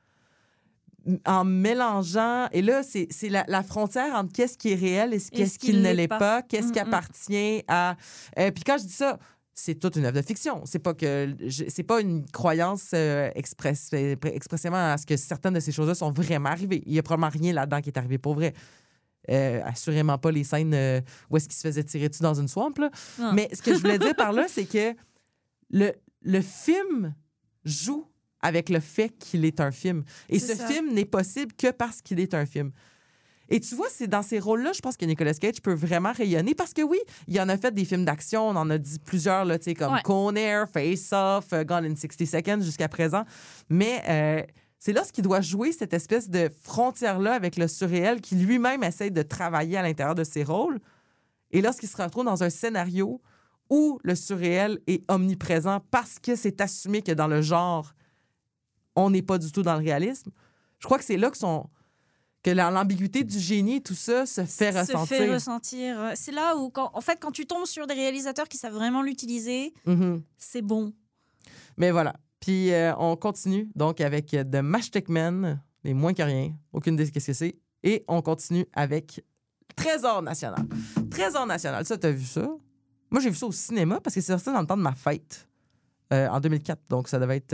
en mélangeant... Et là, c'est c'est la, la frontière entre qu'est-ce qui est réel et qu'est-ce qui ne l'est pas, qu'est-ce qui Mm, mm. appartient à... Euh, puis quand je dis ça, c'est toute une œuvre de fiction. C'est pas que je- c'est pas une croyance euh, express, euh, expressément à ce que certaines de ces choses-là sont vraiment arrivées. Il y a probablement rien là-dedans qui est arrivé pour vrai. Euh, assurément pas les scènes euh, où est-ce qu'il se faisait tirer dessus dans une swamp. Là. Ah. Mais ce que je voulais dire par là, c'est que le, le film joue avec le fait qu'il est un film. Et C'est ce ça. film n'est possible que parce qu'il est un film. Et tu vois, c'est dans ces rôles-là, je pense que Nicolas Cage peut vraiment rayonner parce que oui, il en a fait des films d'action, on en a dit plusieurs, là, tu sais, comme Ouais. Con Air, Face Off, euh, Gone in sixty seconds jusqu'à présent. Mais euh, c'est lorsqu'il doit jouer cette espèce de frontière-là avec le surréel qui lui-même essaie de travailler à l'intérieur de ses rôles. Et lorsqu'il se retrouve dans un scénario où le surréel est omniprésent parce que c'est assumé que dans le genre, on n'est pas du tout dans le réalisme, je crois que c'est là que son... que la- l'ambiguïté du génie, tout ça, se fait Se ressentir. fait ressentir. C'est là où, quand, en fait, quand tu tombes sur des réalisateurs qui savent vraiment l'utiliser, Mhm. c'est bon. Mais voilà. Puis euh, on continue donc avec euh, The Matchstick Men, les moins que rien, aucune idée de ce que c'est. Et on continue avec Trésor national. Trésor national, ça, t'as vu ça? Moi, j'ai vu ça au cinéma parce que c'est sorti dans le temps de ma fête, euh, en deux mille quatre. Donc, ça devait être euh,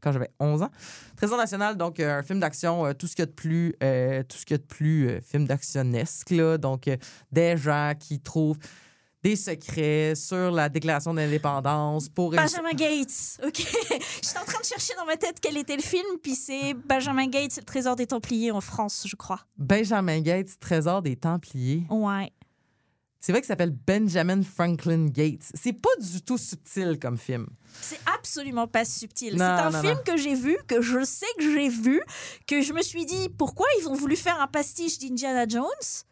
quand j'avais onze ans. Trésor national, donc euh, un film d'action, euh, tout ce qu'il y a de plus, euh, tout ce qu'il y a de plus euh, film d'actionnesque, là. Donc, euh, des gens qui trouvent des secrets sur la déclaration d'indépendance pour... Benjamin Gates, OK. J'étais en train de chercher dans ma tête quel était le film, puis c'est Benjamin Gates, le trésor des Templiers en France, je crois. Benjamin Gates, trésor des Templiers. Ouais. C'est vrai qu'il s'appelle Benjamin Franklin Gates. C'est pas du tout subtil comme film. C'est absolument pas subtil. Non, c'est un non, film non. que j'ai vu, que je sais que j'ai vu, que je me suis dit, pourquoi ils ont voulu faire un pastiche d'Indiana Jones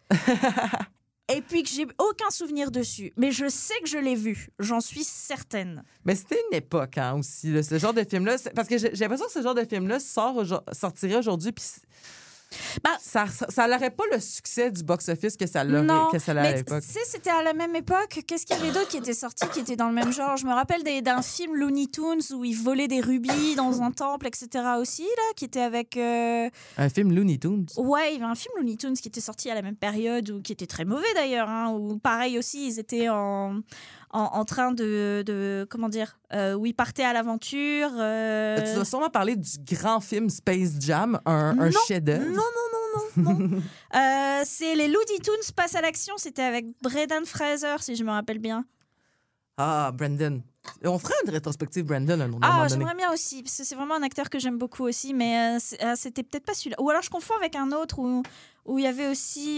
et puis que j'ai aucun souvenir dessus. Mais je sais que je l'ai vu. J'en suis certaine. Mais c'était une époque hein, aussi, là, ce genre de film-là. C'est- Parce que j'ai j'ai l'impression que ce genre de film-là sort aujourd- sortirait aujourd'hui, puis c- Bah, ça ça ça n'aurait pas le succès du box-office que ça l'aurait non, que ça l'a à mais l'époque. tu sais, c'était à la même époque. Qu'est-ce qu'il y avait d'autre qui était sorti, qui était dans le même genre? Je me rappelle des- d'un film Looney Tunes où ils volaient des rubis dans un temple, et cetera aussi, là, qui était avec... euh, Un film Looney Tunes. Ouais, il y avait un film Looney Tunes qui était sorti à la même période, ou qui était très mauvais d'ailleurs, hein, où pareil aussi, ils étaient en, en, en train de, de... Comment dire euh, Où ils partaient à l'aventure. euh, Tu dois sûrement parler du grand film Space Jam, un, un Non, chef-d'œuvre. Non, non, non, non, non. Euh, c'est les Looney Tunes passent à l'action, c'était avec Brendan Fraser, si je me rappelle bien. Ah, Brandon. On ferait une rétrospective Brandon un, un Ah, moment donné. j'aimerais bien aussi, parce que c'est vraiment un acteur que j'aime beaucoup aussi, mais euh, c'est- euh, c'était peut-être pas celui-là. Ou alors je confonds avec un autre où où il y avait aussi...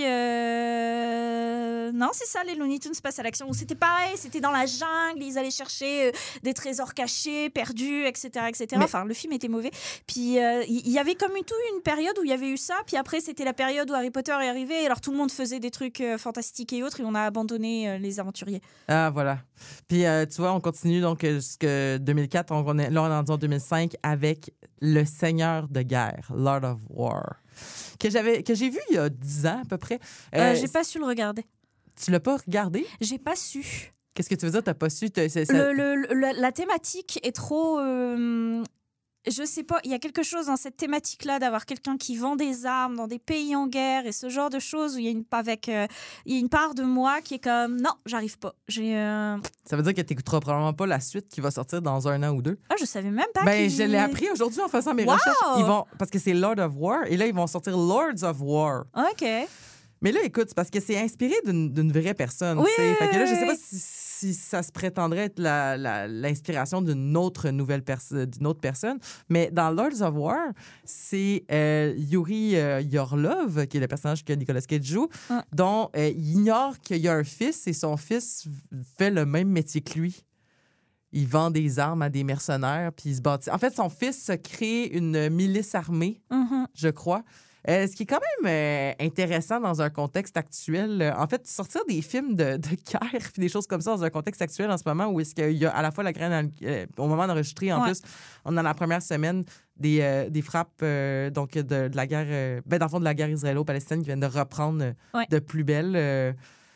euh, Non, c'est ça, les Looney Tunes passent à l'action. Où c'était pareil, c'était dans la jungle, ils allaient chercher euh, des trésors cachés, perdus, et cetera, et cetera. Mais- Enfin, le film était mauvais. Puis euh, il y, y avait comme une, tout une période où il y avait eu ça, puis après c'était la période où Harry Potter est arrivé, et alors tout le monde faisait des trucs euh, fantastiques et autres, et on a abandonné euh, les aventuriers. Ah, voilà. Puis, euh, tu vois, on continue donc euh, jusqu'à deux mille quatre. On est, là, on est rendu en deux mille cinq avec Le Seigneur de guerre, Lord of War, que, j'avais, que j'ai vu il y a dix ans à peu près. Euh, Euh, J'ai pas su le regarder. Tu l'as pas regardé? J'ai pas su. Qu'est-ce que tu veux dire? T'as pas su? T'as- c'est- ça- Le, le- le- la thématique est trop. euh, je sais pas, il y a quelque chose dans cette thématique-là d'avoir quelqu'un qui vend des armes dans des pays en guerre et ce genre de choses où il y a une, avec, euh, il y a une part de moi qui est comme non, j'arrive pas. J'ai, euh, Ça veut dire que t'écouteras probablement pas la suite qui va sortir dans un an ou deux. Ah, je savais même pas. Ben, qu'il- je l'ai appris aujourd'hui en faisant mes Wow! recherches. Ils vont, parce que c'est Lord of War, et là, ils vont sortir Lords of War. Ok. Mais là, écoute, c'est parce que c'est inspiré d'une d'une vraie personne. Oui, tu sais. Fait que là, je oui, sais pas oui. si, si ça se prétendrait être la- la- l'inspiration d'une autre nouvelle personne, d'une autre personne. Mais dans Lords of War, c'est euh, Yuri euh, Yorlov, qui est le personnage que Nicolas Cage joue, Ah. dont euh, il ignore qu'il y a un fils et son fils fait le même métier que lui. Il vend des armes à des mercenaires, puis il se bâtit. En fait, son fils se crée une milice armée, Mhm. je crois. Euh, ce qui est quand même euh, intéressant dans un contexte actuel. Euh, en fait, sortir des films de, de guerre puis des choses comme ça dans un contexte actuel en ce moment où est-ce qu'il y a à la fois la graine euh, au moment d'enregistrer, en Ouais. plus, on est dans la première semaine des, euh, des frappes euh, donc de, de la guerre, euh, ben, dans le fond, de la guerre israélo-palestinienne qui viennent de reprendre euh, Ouais. de plus belle. euh,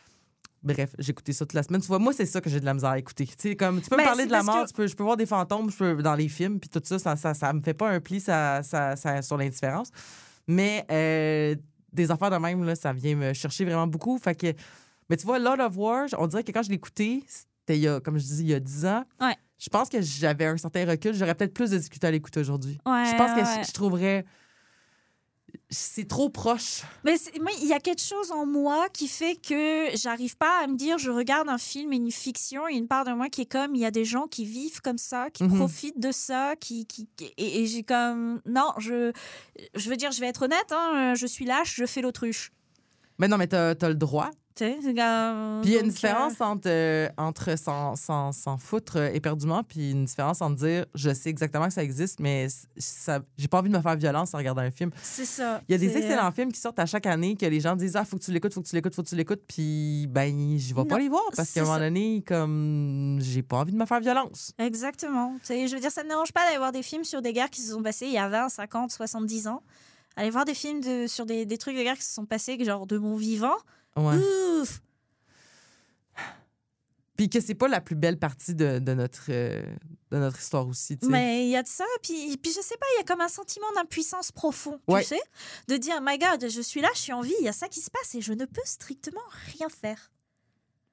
Bref, j'ai écouté ça toute la semaine. Tu vois, moi, c'est ça que j'ai de la misère à écouter. Tu sais, comme, tu peux me Ben, parler c'est de la parce mort, que- tu peux, je peux voir des fantômes je peux, dans les films, puis tout ça, ça, ça, ça me fait pas un pli ça, ça, ça- sur l'indifférence. Mais euh, des affaires de même, là, ça vient me chercher vraiment beaucoup. Fait que, mais tu vois, Lord of War, on dirait que quand je l'ai écouté, c'était, il y a, comme je dis, il y a dix ans. Ouais. Je pense que j'avais un certain recul. J'aurais peut-être plus de difficulté à l'écouter aujourd'hui. Ouais, je pense que ouais. je, je trouverais... C'est trop proche. Mais c'est- moi, il y a quelque chose en moi qui fait que j'arrive pas à me dire je regarde un film et une fiction. Il y a une part de moi qui est comme il y a des gens qui vivent comme ça, qui Mhm. profitent de ça, qui, qui qui- et, et j'ai comme non, je je veux dire, je vais être honnête, hein, je suis lâche, je fais l'autruche. Mais non, mais t'as, t'as le droit. Tu sais, c'est comme- Puis il y a une donc, différence entre, euh, entre s'en, s'en, s'en foutre euh, éperdument, puis une différence entre dire je sais exactement que ça existe, mais c- ça, j'ai pas envie de me faire violence en regardant un film. euh, c'est ça. Il y a des C'est- excellents films qui sortent à chaque année que les gens disent ah, faut que tu l'écoutes, faut que tu l'écoutes, faut que tu l'écoutes, puis ben, je vais pas Non, les voir parce qu'à un c'est moment ça. donné, comme j'ai pas envie de me faire violence. Exactement. Tu sais, je veux dire, ça ne me dérange pas d'aller voir des films sur des guerres qui se sont passées il y a vingt, cinquante, soixante-dix ans. Aller voir des films de, sur des, des trucs de guerre qui se sont passés genre de mon vivant. Ouais. Ouf! Puis que c'est pas la plus belle partie de, de notre, euh, de notre histoire aussi, tu sais. Mais il y a de ça, puis, puis je sais pas, il y a comme un sentiment d'impuissance profond, Ouais. tu sais, de dire, my God, je suis là, je suis en vie, il y a ça qui se passe et je ne peux strictement rien faire.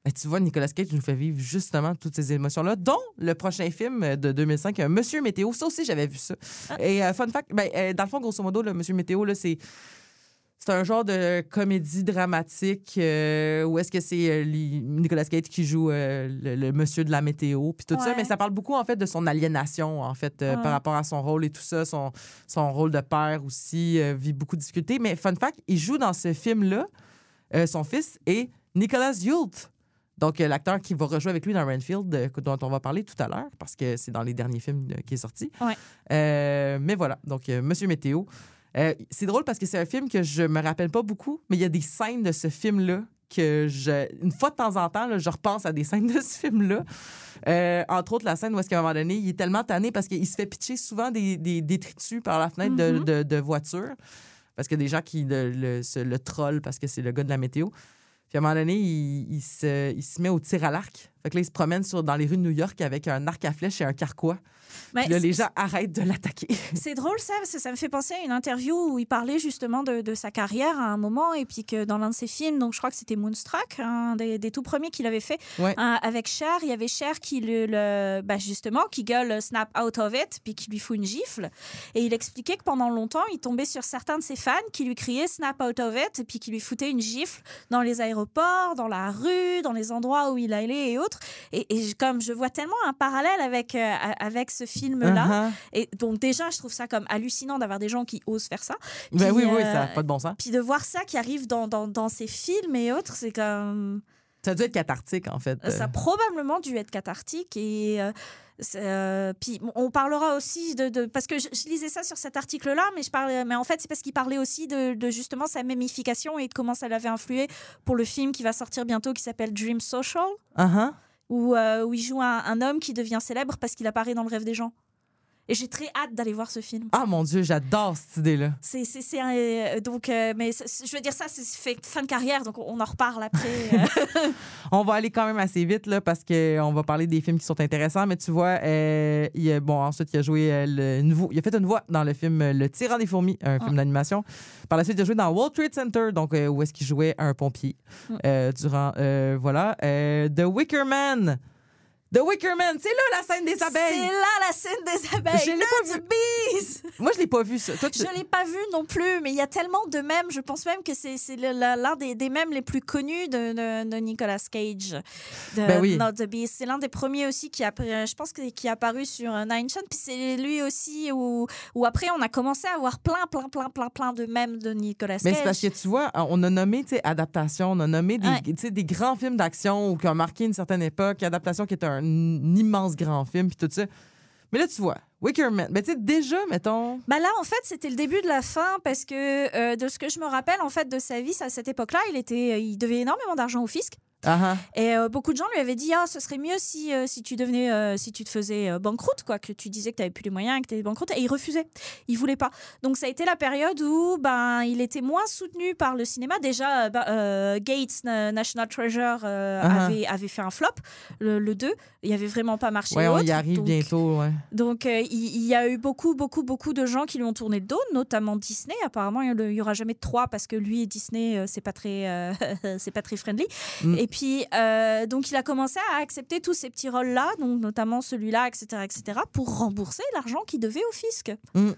Ben, tu vois, Nicolas Cage nous fait vivre justement toutes ces émotions-là, dont le prochain film de deux mille cinq, Monsieur Météo. Ça aussi, j'avais vu ça. Ah. Et euh, fun fact, ben, euh, dans le fond, grosso modo, le Monsieur Météo, là, c'est... C'est un genre de comédie dramatique euh, où est-ce que c'est euh, Nicolas Cage qui joue euh, le, le monsieur de la météo puis tout ouais. ça, mais ça parle beaucoup en fait de son aliénation en fait euh, ouais. par rapport à son rôle et tout ça, son, son rôle de père aussi euh, vit beaucoup de difficultés. Mais fun fact, il joue dans ce film-là, euh, son fils est Nicholas Hoult. Donc, euh, l'acteur qui va rejouer avec lui dans Renfield, euh, dont on va parler tout à l'heure, parce que c'est dans les derniers films euh, qui est sorti. Ouais. Euh, mais voilà, donc euh, Monsieur Météo. Euh, c'est drôle parce que c'est un film que je me rappelle pas beaucoup, mais il y a des scènes de ce film-là que je... Une fois de temps en temps, là, je repense à des scènes de ce film-là. Euh, entre autres, la scène où est-ce qu'à un moment donné, il est tellement tanné parce qu'il se fait pitcher souvent des, des détritus par la fenêtre mm-hmm. de, de, de voiture. Parce qu'il y a des gens qui le, le, se, le trollent parce que c'est le gars de la météo. Puis à un moment donné, il, il, se, il se met au tir à l'arc. Fait que là, il se promène sur, dans les rues de New York avec un arc à flèche et un carquois. Mais puis là, les gens arrêtent de l'attaquer. C'est drôle, ça, parce que ça me fait penser à une interview où il parlait justement de, de sa carrière à un moment, et puis que dans l'un de ses films, donc je crois que c'était Moonstruck, un des, des tout premiers qu'il avait fait, ouais. hein, avec Cher, il y avait Cher qui, le, le, bah justement, qui gueule « snap out of it », puis qui lui fout une gifle. Et il expliquait que pendant longtemps, il tombait sur certains de ses fans qui lui criaient « snap out of it », et puis qui lui foutaient une gifle dans les aéroports, dans la rue, dans les endroits où il allait et autres. Et, et comme je vois tellement un parallèle avec, euh, avec ce film-là, uh-huh. et donc déjà, je trouve ça comme hallucinant d'avoir des gens qui osent faire ça. Ben puis, oui, euh, oui, ça n'a pas de bon sens. Puis de voir ça qui arrive dans, dans, dans ces films et autres, c'est comme... Ça a dû être cathartique, en fait. Ça a probablement dû être cathartique. Et euh, euh, puis on parlera aussi de... de parce que je, je lisais ça sur cet article-là, mais, je parlais, mais en fait, c'est parce qu'il parlait aussi de, de justement sa mémification et de comment ça l'avait influé pour le film qui va sortir bientôt, qui s'appelle Dream Social. Uh-huh. Où, euh, où il joue un, un homme qui devient célèbre parce qu'il apparaît dans le rêve des gens. Et j'ai très hâte d'aller voir ce film. Ah mon Dieu, j'adore cette idée-là. C'est, c'est, c'est un, euh, donc, euh, mais c'est, je veux dire, ça, c'est fait fin de carrière, donc on en reparle après. Euh. On va aller quand même assez vite, là, parce qu'on va parler des films qui sont intéressants, mais tu vois, euh, il a, bon, ensuite, il a joué, euh, le, une vo- il a fait une voix dans le film Le Tyran des fourmis, un film ah. d'animation. Par la suite, il a joué dans World Trade Center, donc euh, où est-ce qu'il jouait un pompier, euh, durant, euh, voilà, euh, The Wicker Man. The Wicker Man, c'est là la scène des abeilles. C'est là la scène des abeilles. Je l'ai pas vu. Bees. Moi, je l'ai pas vu ça. Toi, tu... Je l'ai pas vu non plus, mais il y a tellement de mèmes. Je pense même que c'est, c'est le, la, l'un des, des mèmes les plus connus de, de, de Nicolas Cage. De ben oui. Not the Beast. C'est l'un des premiers aussi qui a, je pense que qui est apparu sur Nine Chan. Puis c'est lui aussi où, où après on a commencé à avoir plein, plein, plein, plein, plein de mèmes de Nicolas Cage. Mais c'est parce que tu vois, on a nommé, tu sais, adaptation, on a nommé des, ouais. tu sais, des grands films d'action ou qui ont marqué une certaine époque. Adaptation qui est un, un immense grand film, puis tout ça. Mais là, tu vois, Wicker Man, ben, tu sais, déjà, mettons... Ben là, en fait, c'était le début de la fin, parce que euh, de ce que je me rappelle, en fait, de sa vie, à cette époque-là, il, était, il devait énormément d'argent au fisc. Uh-huh. Et euh, beaucoup de gens lui avaient dit ah ce serait mieux si euh, si tu devenais euh, si tu te faisais euh, banqueroute, quoi, que tu disais que tu n'avais plus les moyens, que tu étais banqueroute, et il refusait, il voulait pas. Donc ça a été la période où ben il était moins soutenu par le cinéma. Déjà ben, euh, Gates euh, National Treasure euh, uh-huh. avait avait fait un flop, le, le deux, il avait vraiment pas marché. Ouais, on autre, y arrive donc, bientôt, ouais. Donc euh, il, il y a eu beaucoup beaucoup beaucoup de gens qui lui ont tourné le dos, notamment Disney. Apparemment il y aura jamais de trois parce que lui et Disney euh, c'est pas très euh, c'est pas très friendly. Mm. Et puis euh, donc il a commencé à accepter tous ces petits rôles-là, donc notamment celui-là, et cetera, et cetera, pour rembourser l'argent qu'il devait au fisc. Mm.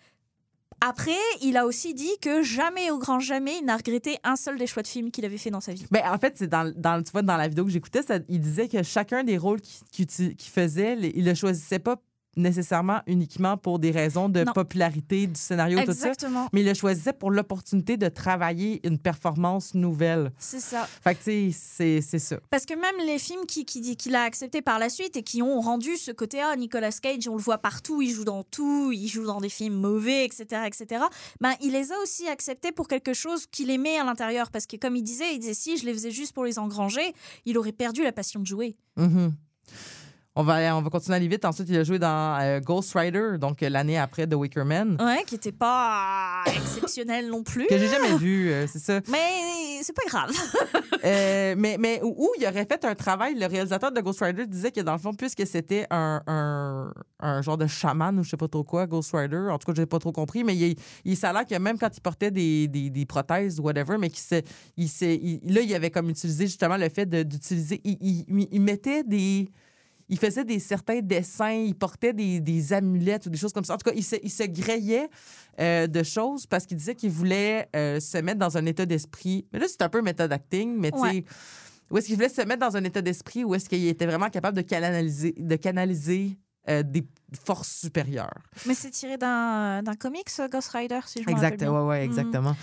Après, il a aussi dit que jamais, au grand jamais, il n'a regretté un seul des choix de films qu'il avait fait dans sa vie. Ben, en fait, c'est dans, dans, tu vois, dans la vidéo que j'écoutais, ça, il disait que chacun des rôles qu'il, qu'il, qu'il faisait, il ne le choisissait pas nécessairement uniquement pour des raisons de non. popularité du scénario, exactement. Tout ça, mais il le choisissait pour l'opportunité de travailler une performance nouvelle. C'est ça. Fait que, tu sais, c'est, c'est ça. Parce que même les films qui, qui, qu'il a acceptés par la suite et qui ont rendu ce côté, ah, Nicolas Cage, on le voit partout, il joue dans tout, il joue dans des films mauvais, et cetera, et cetera, ben, il les a aussi acceptés pour quelque chose qu'il aimait à l'intérieur. Parce que, comme il disait, il disait, si je les faisais juste pour les engranger, il aurait perdu la passion de jouer. Mm-hmm. On va, on va continuer à aller vite. Ensuite, il a joué dans euh, Ghost Rider, donc euh, l'année après The Wicker Man. Ouais, qui n'était pas exceptionnel non plus. Que j'ai jamais vu, euh, c'est ça. Mais c'est pas grave. Euh, mais, mais où, où il aurait fait un travail, le réalisateur de Ghost Rider disait que dans le fond, puisque c'était un, un, un genre de chaman ou je sais pas trop quoi, Ghost Rider, en tout cas, j'ai pas trop compris, mais il, il ça a l'air que même quand il portait des, des, des prothèses ou whatever, mais qu'il s'est, il s'est, il, là, il avait comme utilisé justement le fait de, d'utiliser, il, il, il mettait des... Il faisait des certains dessins, il portait des, des amulettes ou des choses comme ça. En tout cas, il se, il se grayait euh, de choses parce qu'il disait qu'il voulait euh, se mettre dans un état d'esprit. Mais là, c'est un peu méthode acting, mais tu sais, Ouais. où est-ce qu'il voulait se mettre dans un état d'esprit où est-ce qu'il était vraiment capable de canaliser, de canaliser euh, des forces supérieures. Mais c'est tiré d'un, d'un comics, Ghost Rider, si je me Exact, rappelle bien. ouais, ouais, exactement.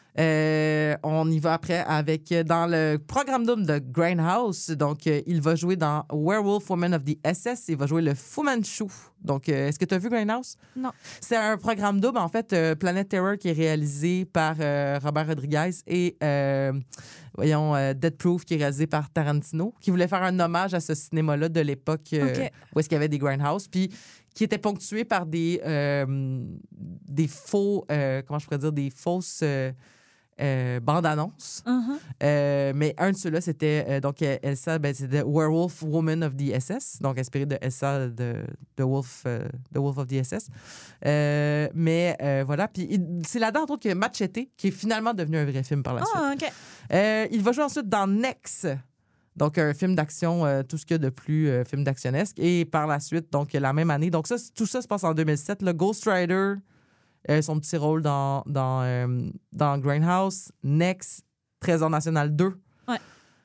Euh, on y va après avec dans le programme double de Grindhouse. Donc, euh, il va jouer dans Werewolf Woman of the S S. Il va jouer le Fu Manchu. Donc, euh, est-ce que tu as vu Grindhouse? Non. C'est un programme double, en fait, euh, Planet Terror, qui est réalisé par euh, Robert Rodriguez et, euh, voyons, euh, Death Proof, qui est réalisé par Tarantino, qui voulait faire un hommage à ce cinéma-là de l'époque euh, OK. où est-ce qu'il y avait des Grindhouse. Puis, qui était ponctué par des, euh, des faux, euh, comment je pourrais dire, des fausses... euh, Euh, bande-annonce. Mhm. Euh, mais un de ceux-là, c'était euh, donc euh, Elsa, ben, c'était Werewolf Woman of the S S, donc inspiré de Elsa de, de, Wolf, euh, de Wolf of the S S. Euh, mais euh, voilà, puis il- c'est là-dedans, entre autres, que Machete, qui est finalement devenu un vrai film par la suite. Ah, OK. Euh, il va jouer ensuite dans Nex, donc un film d'action, euh, tout ce qu'il y a de plus euh, film d'actionnesque. Et par la suite, donc la même année, donc ça, c- tout ça se passe en deux mille sept. Le Ghost Rider, euh, son petit rôle dans, dans, euh, dans Grindhouse, Nex, Trésor national deux. Ouais.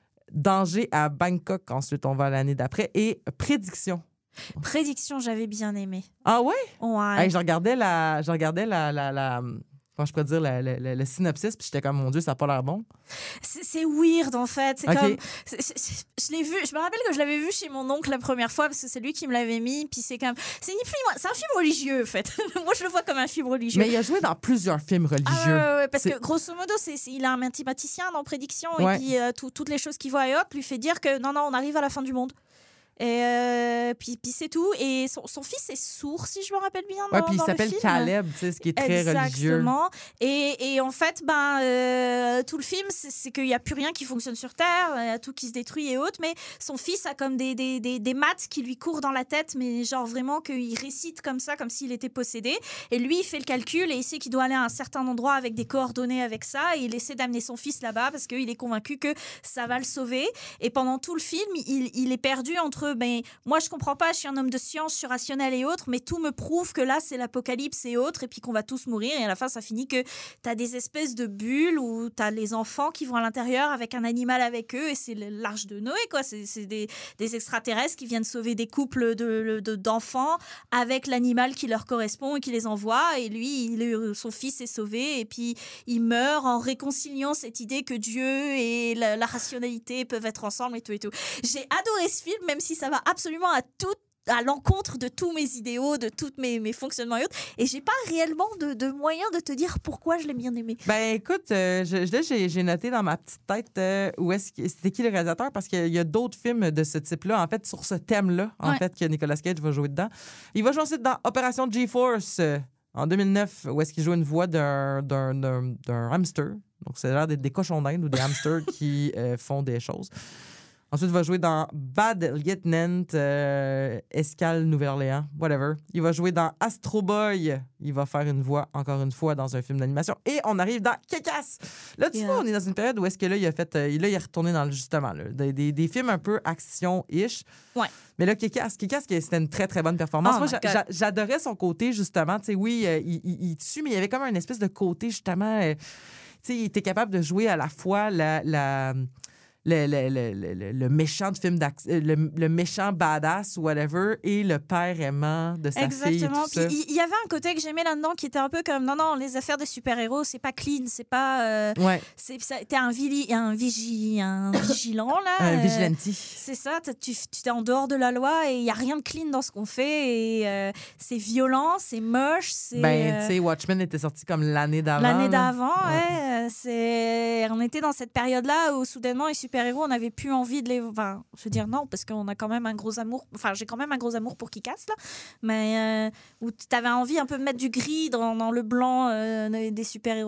Danger à Bangkok, ensuite on va à l'année d'après. Et Prédiction. Prédiction, j'avais bien aimé. Ah ouais? Ouais. Hey, je regardais la... Je regardais la... la, la comment je pourrais dire, la- la- la- le synopsis, puis j'étais comme, mon Dieu, ça n'a pas l'air bon. C'est, c'est weird, en fait. C'est OK. comme... c'est- c'est- c'est- je l'ai vu... Je me rappelle que je l'avais vu chez mon oncle la première fois, parce que c'est lui qui me l'avait mis, puis c'est comme... C'est, ni plus ni moins- c'est un film religieux, en fait. Moi, je le vois comme un film religieux. Mais il a joué dans plusieurs films religieux. Ah ouais, ouais, ouais, parce C'est- que grosso modo, c'est, c'est- il a un mathématicien dans Prédiction, Ouais. et puis euh, tout- toutes les choses qu'il voit et hop, lui fait dire que non, non, on arrive à la fin du monde. Et euh, puis, puis c'est tout. Et son, son fils est sourd, si je me rappelle bien. Dans, Ouais, puis il dans le s'appelle film. Caleb, tu sais, ce qui est très religieux. Exactement. Et, et en fait, ben, euh, tout le film, c'est, c'est qu'il n'y a plus rien qui fonctionne sur Terre, il y a tout qui se détruit et autres, mais son fils a comme des, des, des, des maths qui lui courent dans la tête, mais genre vraiment qu'il récite comme ça, comme s'il était possédé. Et lui, il fait le calcul et il sait qu'il doit aller à un certain endroit avec des coordonnées avec ça, et il essaie d'amener son fils là-bas parce qu'il est convaincu que ça va le sauver. Et pendant tout le film, il, il est perdu entre, ben, moi je comprends pas, je suis un homme de science, je suis rationnel et autres, mais tout me prouve que là c'est l'apocalypse et autres, et puis qu'on va tous mourir, et à la fin ça finit que t'as des espèces de bulles où t'as les enfants qui vont à l'intérieur avec un animal avec eux, et c'est l'arche de Noé, quoi. C'est, c'est des, des extraterrestres qui viennent sauver des couples de, de- d'enfants avec l'animal qui leur correspond et qui les envoie, et lui, il est- son fils est sauvé, et puis il meurt en réconciliant cette idée que Dieu et la, la rationalité peuvent être ensemble et tout et tout. J'ai adoré ce film, même si ça va absolument à tout à l'encontre de tous mes idéaux, de tous mes, mes fonctionnements et autres. Et j'ai pas réellement de, de moyen de te dire pourquoi je l'ai bien aimé. Ben écoute, euh, je, je- là, j'ai, j'ai noté dans ma petite tête euh, où est-ce que, c'était qui le réalisateur, parce qu'il y a d'autres films de ce type-là, en fait, sur ce thème-là, en Ouais. fait, que Nicolas Cage va jouer dedans. Il va jouer ensuite dans Opération G-Force euh, en deux mille neuf, où est-ce qu'il joue une voix d'un, d'un, d'un, d'un hamster. Donc, c'est l'air d'être des cochons d'Inde ou des hamsters qui euh, font des choses. Ensuite, il va jouer dans Bad Lieutenant, euh, Escale Nouvelle-Orléans, whatever. Il va jouer dans Astro Boy. Il va faire une voix, encore une fois, dans un film d'animation. Et on arrive dans Kick-Ass. Là, tu Yeah. vois, on est dans une période où est-ce que là, il a fait... euh, là, il est retourné dans le, justement, là, des, des, des films un peu action-ish. Ouais. Mais là, Kick-Ass, Kick-Ass, c'était une très, très bonne performance. Oh Moi, my j'a- God. j'a- j'adorais son côté, justement. Tu sais, oui, euh, il, il, il tue, mais il y avait comme un espèce de côté, justement... euh, tu sais, il était capable de jouer à la fois la... la le, le, le, le, le méchant de film d'action, le, le méchant badass ou whatever, et le père aimant de sa fille et Exactement. tout Puis ça. il il y, avait un côté que j'aimais là-dedans qui était un peu comme non, non, les affaires de super-héros, c'est pas clean, c'est pas. euh, Ouais, c'est, ça- t'es un, vili, un, vigi, un vigilant, là. un euh, vigilante. C'est ça, t'as- tu, tu es en dehors de la loi et il n'y a rien de clean dans ce qu'on fait. Et euh, c'est violent, c'est moche. C'est, Ben, euh, tu sais, Watchmen était sorti comme l'année d'avant. l'année là. d'avant, Ouais. ouais, euh, c'est... on était dans cette période-là où soudainement les super-héros, on n'avait plus envie de les. Enfin, je veux dire non, parce qu'on a quand même un gros amour. Enfin, j'ai quand même un gros amour pour Kick-Ass, là. Mais euh, où tu avais envie un peu de mettre du gris dans, dans le blanc euh, des super-héros.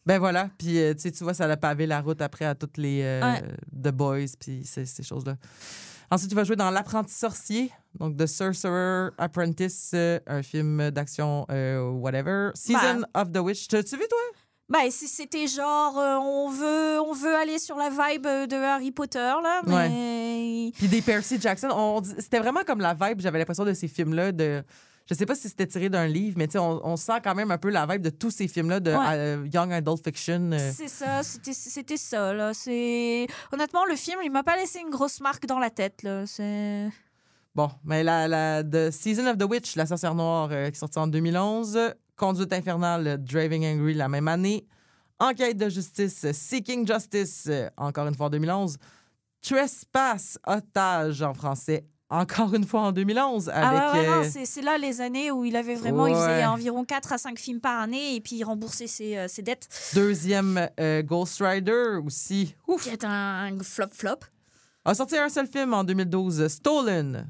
Ben voilà, puis euh, tu sais, tu vois, ça a pavé la route après à toutes les euh, Ouais. The Boys, puis ces, ces choses-là. Ensuite, il va jouer dans L'Apprenti sorcier, donc The Sorcerer Apprentice, euh, un film d'action, euh, whatever. Season of the Witch. T'as-tu vu, toi? Ben, c- c'était genre, euh, on, veut, on veut aller sur la vibe de Harry Potter, là, mais... Puis des Percy Jackson. On, dit- c'était vraiment comme la vibe, j'avais l'impression, de ces films-là, de... Je sais pas si c'était tiré d'un livre, mais tu sais, on, on sent quand même un peu la vibe de tous ces films-là de Ouais. euh, Young Adult Fiction. euh. C'est ça, c'était, c'était ça, là. C'est... Honnêtement, le film, il m'a pas laissé une grosse marque dans la tête, là. C'est... Bon, mais la, la The Season of the Witch, La sorcière noire, euh, qui est sortie en deux mille onze. Conduite infernale, Driving Angry, la même année. Enquête de justice, Seeking Justice, euh, encore une fois en deux mille onze. Trespass, Otage en français, encore une fois en deux mille onze. Avec, Ah ouais, ouais, euh, non, c'est, c'est là les années où il avait vraiment... Il faisait Ouais. environ quatre à cinq films par année et puis il remboursait ses, euh, ses dettes. deuxième euh, Ghost Rider aussi. Ouf. Qui est un flop-flop. A sorti un seul film en deux mille douze, Stolen.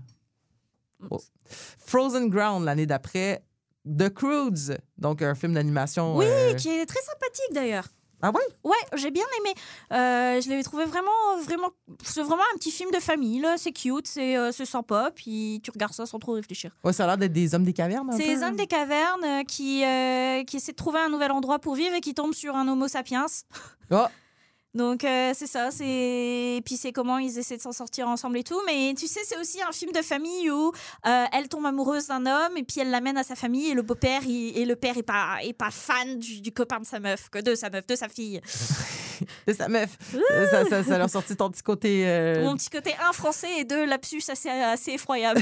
Oh. Frozen Ground l'année d'après. The Croods, donc un film d'animation. Oui, euh, qui est très sympathique d'ailleurs. Ah ouais? Ouais, j'ai bien aimé. Euh, je l'avais trouvé vraiment, vraiment... C'est vraiment un petit film de famille, là. C'est cute, c'est, euh, c'est sympa, puis tu regardes ça sans trop réfléchir. Ouais, ça a l'air d'être des hommes des cavernes. un C'est peu. les hommes des cavernes euh, qui, euh, qui essaient de trouver un nouvel endroit pour vivre et qui tombent sur un homo sapiens. Ah, Donc, euh, c'est ça. C'est... Et puis, c'est comment ils essaient de s'en sortir ensemble et tout. Mais tu sais, c'est aussi un film de famille où euh, elle tombe amoureuse d'un homme et puis elle l'amène à sa famille et le beau-père, il... et le père est pas, est pas fan du, du copain de sa meuf, que de sa meuf, de sa fille. de sa meuf. Euh, ça, ça, ça leur sortit ton petit côté. euh, Mon petit côté, un, français et deux, lapsus assez, assez effroyable.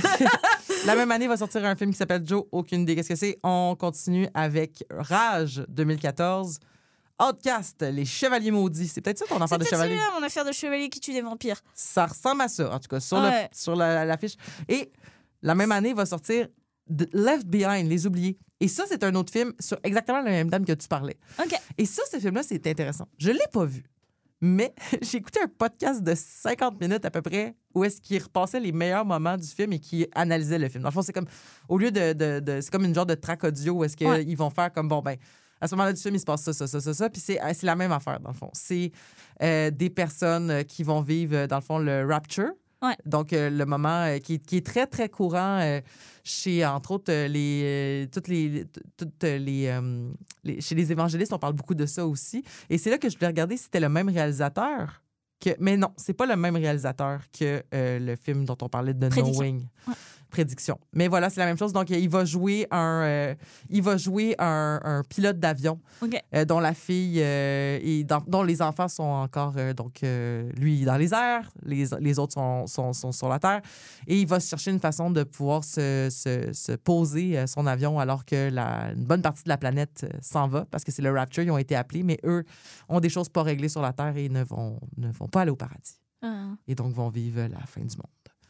La même année va sortir un film qui s'appelle Joe. Aucune idée qu'est-ce que c'est. On continue avec Rage deux mille quatorze. Outcast, Les Chevaliers Maudits. C'est peut-être ça ton affaire de C'était chevalier. celui-là, mon affaire de chevalier qui tue des vampires. Ça ressemble à ça, en tout cas, sur, le- Ouais. sur la- l'affiche. Et la même année va sortir The Left Behind, Les Oubliés. Et ça, c'est un autre film sur exactement la même dame que tu parlais. OK. Et ça, ce film-là, c'est intéressant. Je l'ai pas vu, mais j'ai écouté un podcast de cinquante minutes à peu près où est-ce qu'il repassait les meilleurs moments du film et qui analysait le film. Dans le fond, c'est comme, au lieu de... de- de- c'est comme une genre de track audio où est-ce qu'ils Ouais. vont faire comme, bon, ben, à ce moment-là du film, il se passe ça, ça, ça, ça, ça. Puis c'est, c'est la même affaire, dans le fond. C'est euh, des personnes euh, qui vont vivre, euh, dans le fond, le rapture. Ouais. Donc, euh, le moment euh, qui, qui est très, très courant euh, chez, entre autres, euh, les, euh, toutes les, t- toutes les, euh, les- chez les évangélistes, on parle beaucoup de ça aussi. Et c'est là que je voulais regarder si c'était le même réalisateur. Que, mais non, c'est pas le même réalisateur que euh, le film dont on parlait de Prédiction. Knowing. Ouais. Prédiction. Mais voilà, c'est la même chose. Donc, il va jouer un, euh, il va jouer un, un pilote d'avion OK. euh, dont la fille euh, et dans- dont les enfants sont encore euh, donc euh, lui dans les airs, les, les autres sont, sont, sont sur la terre et il va se chercher une façon de pouvoir se, se, se poser euh, son avion alors que la, une bonne partie de la planète euh, s'en va parce que c'est le Rapture, ils ont été appelés, mais eux ont des choses pas réglées sur la terre et ne vont, ne vont pas aller au paradis Ah. et donc vont vivre la fin du monde.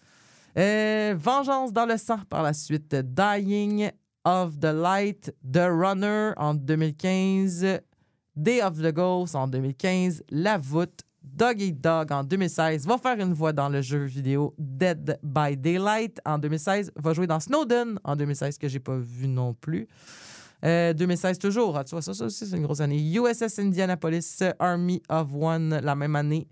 Euh, Vengeance dans le sang par la suite. Dying of the Light, The Runner en deux mille quinze. Day of the Ghost en deux mille quinze. La Voûte, Dog Eat Dog en deux mille seize. Va faire une voix dans le jeu vidéo Dead by Daylight en deux mille seize. Va jouer dans Snowden en deux mille seize que j'ai pas vu non plus. Euh, deux mille seize toujours. Ah, tu vois, ça, ça aussi, c'est une grosse année. U S S Indianapolis, Army of One la même année.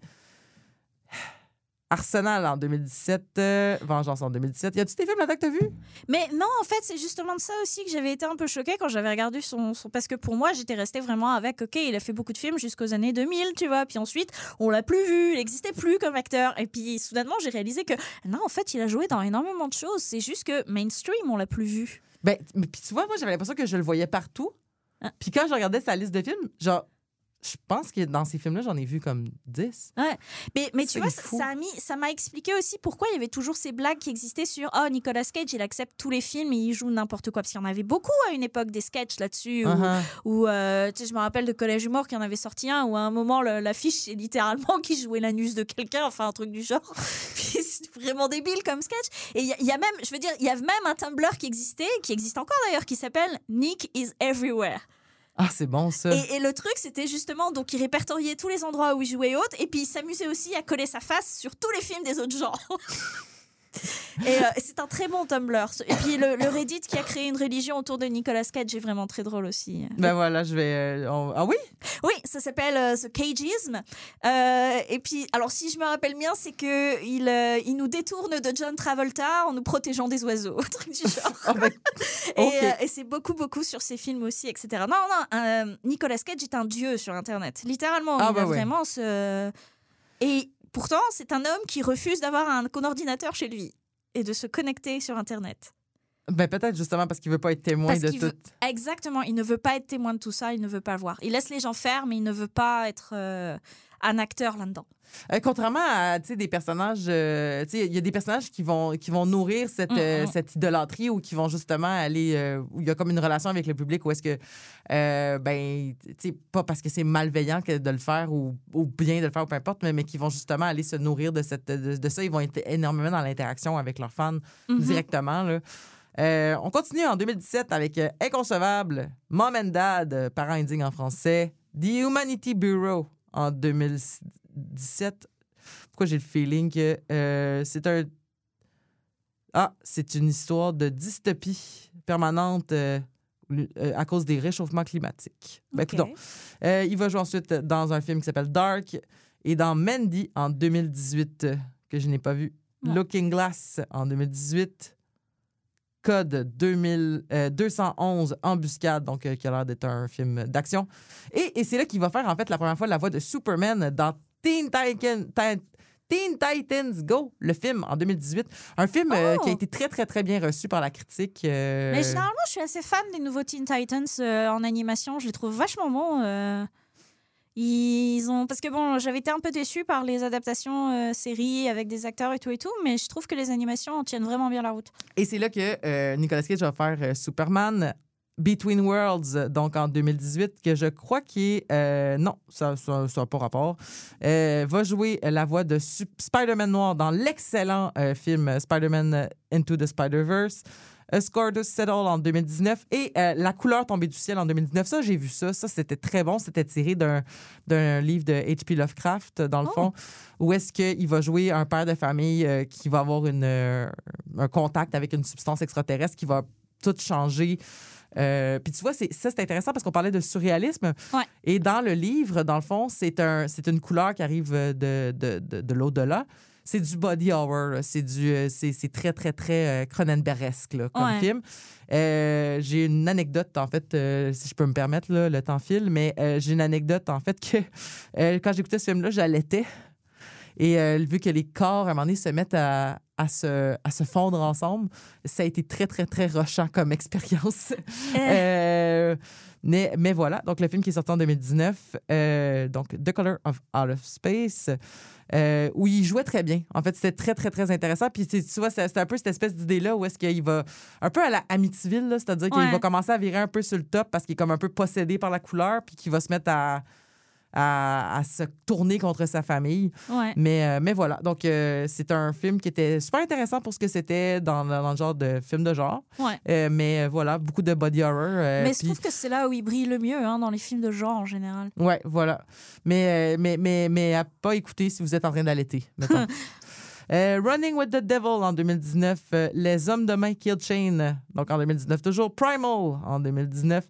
Arsenal en deux mille dix-sept, euh, Vengeance en deux mille dix-sept. Y a-tu des films là-dedans que t'as vu? Mais non, en fait, c'est justement de ça aussi que j'avais été un peu choquée quand j'avais regardé son, son... Parce que pour moi, j'étais restée vraiment avec, OK, il a fait beaucoup de films jusqu'aux années deux mille, tu vois. Puis ensuite, on l'a plus vu, il n'existait plus comme acteur. Et puis, soudainement, j'ai réalisé que, non, en fait, il a joué dans énormément de choses. C'est juste que mainstream, on l'a plus vu. Ben, mais puis tu vois, moi, j'avais l'impression que je le voyais partout. Ah. Puis quand je regardais sa liste de films, genre, je pense que dans ces films-là, j'en ai vu comme dix. Ouais. Mais, mais tu C'est vois, ça, fou. ça a mis, ça m'a expliqué aussi pourquoi il y avait toujours ces blagues qui existaient sur « Oh, Nicolas Cage, il accepte tous les films et il joue n'importe quoi. » Parce qu'il y en avait beaucoup à une époque, des sketchs là-dessus. où- Uh-huh. Où, euh, tu sais, je me rappelle de Collège Humour qui en avait sorti un où à un moment le- l'affiche c'est littéralement qui jouait l'anus de quelqu'un, enfin un truc du genre. Puis c'est vraiment débile comme sketch. Et il y, a- il y a même, je veux dire, il y a même un Tumblr qui existait, qui existe encore d'ailleurs, qui s'appelle Nick is Everywhere. Ah, c'est bon, ça. Et, et le truc, c'était justement, donc il répertoriait tous les endroits où il jouait et autres, et puis il s'amusait aussi à coller sa face sur tous les films des autres genres. Et euh, c'est un très bon Tumblr. Et puis le, le Reddit qui a créé une religion autour de Nicolas Cage est vraiment très drôle aussi. Ben voilà, je vais... euh, on- Ah oui? Oui, ça s'appelle euh, The Cageism. Euh, et puis, alors si je me rappelle bien, c'est que il, euh, il nous détourne de John Travolta en nous protégeant des oiseaux, un truc du genre. Ah ben, Et, ok. euh, et c'est beaucoup, beaucoup sur ses films aussi, et cetera. Non, non, euh, Nicolas Cage est un dieu sur Internet. Littéralement, Ah il bah a ouais. vraiment ce... Et pourtant, c'est un homme qui refuse d'avoir un, un ordinateur chez lui et de se connecter sur Internet. Ben peut-être justement parce qu'il veut pas être témoin Parce de qu'il tout. veut- Exactement, il ne veut pas être témoin de tout ça, il ne veut pas le voir. Il laisse les gens faire, mais il ne veut pas être euh, un acteur là-dedans. Euh, contrairement à tu sais, des personnages, euh, tu sais, il y a des personnages qui vont, qui vont nourrir cette, euh, Mm, mm. cette idolâtrie ou qui vont justement aller, euh, où il y a comme une relation avec le public où est-ce que, euh, ben, tu sais, pas parce que c'est malveillant que de le faire ou, ou bien de le faire ou peu importe, mais, mais qui vont justement aller se nourrir de, cette, de, de ça. Ils vont être énormément dans l'interaction avec leurs fans Mhm. directement, là. Euh, on continue en deux mille dix-sept avec euh, Inconcevable, Mom and Dad, euh, Parents indignes en français, The Humanity Bureau en deux mille dix-sept. Pourquoi j'ai le feeling que euh, c'est un... Ah, c'est une histoire de dystopie permanente euh, euh, à cause des réchauffements climatiques. Ben, Ok. coudonc. Euh, il va jouer ensuite dans un film qui s'appelle Dark et dans Mandy en deux mille dix-huit, euh, que je n'ai pas vu. Ouais. Looking Glass en deux mille dix-huit. Code deux mille, euh, deux cent onze, Embuscade, donc euh, qui a l'air d'être un film d'action. Et, et c'est là qu'il va faire en fait la première fois la voix de Superman dans Teen Titans, Ti- Teen Titans Go, le film en deux mille dix-huit. Un film euh, Oh! qui a été très, très, très bien reçu par la critique. euh, Mais généralement, je suis assez fan des nouveaux Teen Titans euh, en animation. Je les trouve vachement bons. euh. Ils ont... Parce que bon, j'avais été un peu déçue par les adaptations euh, séries avec des acteurs et tout et tout, mais je trouve que les animations tiennent vraiment bien la route. Et c'est là que euh, Nicolas Cage va faire euh, Superman Between Worlds, donc en deux mille dix-huit, que je crois qu'il est... euh, non, ça n'a pas rapport. Euh, va jouer la voix de Su- Spider-Man Noir dans l'excellent euh, film Spider-Man Into the Spider-Verse. A Score to Settle en deux mille dix-neuf et euh, La couleur tombée du ciel en deux mille dix-neuf. Ça, j'ai vu ça. Ça, c'était très bon. C'était tiré d'un, d'un livre de H P Lovecraft, dans le Oh. fond, où est-ce qu'il va jouer un père de famille euh, qui va avoir une, euh, un contact avec une substance extraterrestre qui va tout changer. Euh, Puis tu vois, c'est, ça, c'est intéressant parce qu'on parlait de surréalisme. Ouais. Et dans le livre, dans le fond, c'est, un, c'est une couleur qui arrive de, de, de, de l'au-delà. C'est du body horror. là. C'est, du, euh, c'est, c'est très, très, très euh, Cronenbergesque là, comme Ouais. film. Euh, j'ai une anecdote, en fait, euh, si je peux me permettre, là, le temps file, mais euh, j'ai une anecdote, en fait, que euh, quand j'écoutais ce film-là, j'allaitais. Et euh, vu que les corps, à un moment donné, se mettent à, à, se, à se fondre ensemble, ça a été très, très, très rushant comme expérience. Euh, mais, mais voilà, donc le film qui est sorti en deux mille dix-neuf, euh, donc The Color of Out of Space, euh, où il jouait très bien. En fait, c'était très, très, très intéressant. Puis tu tu vois, c'est c'est un peu cette espèce d'idée-là où est-ce qu'il va, un peu à la Amityville, là, c'est-à-dire qu'il Ouais. va commencer à virer un peu sur le top parce qu'il est comme un peu possédé par la couleur, puis qu'il va se mettre à... À, à se tourner contre sa famille. Ouais. Mais, euh, mais voilà, donc euh, c'est un film qui était super intéressant pour ce que c'était dans, dans le genre de film de genre. Ouais. Euh, mais euh, voilà, beaucoup de body horror. euh, Mais je puis- trouve que c'est là où il brille le mieux, hein, dans les films de genre en général. Ouais, voilà. Mais, euh, mais, mais, mais à pas écouter si vous êtes en train d'allaiter, mettons. Euh, Running with the Devil en deux mille dix-neuf. euh, Les Hommes de main Kill Chain, donc en deux mille dix-neuf toujours. Primal en deux mille dix-neuf.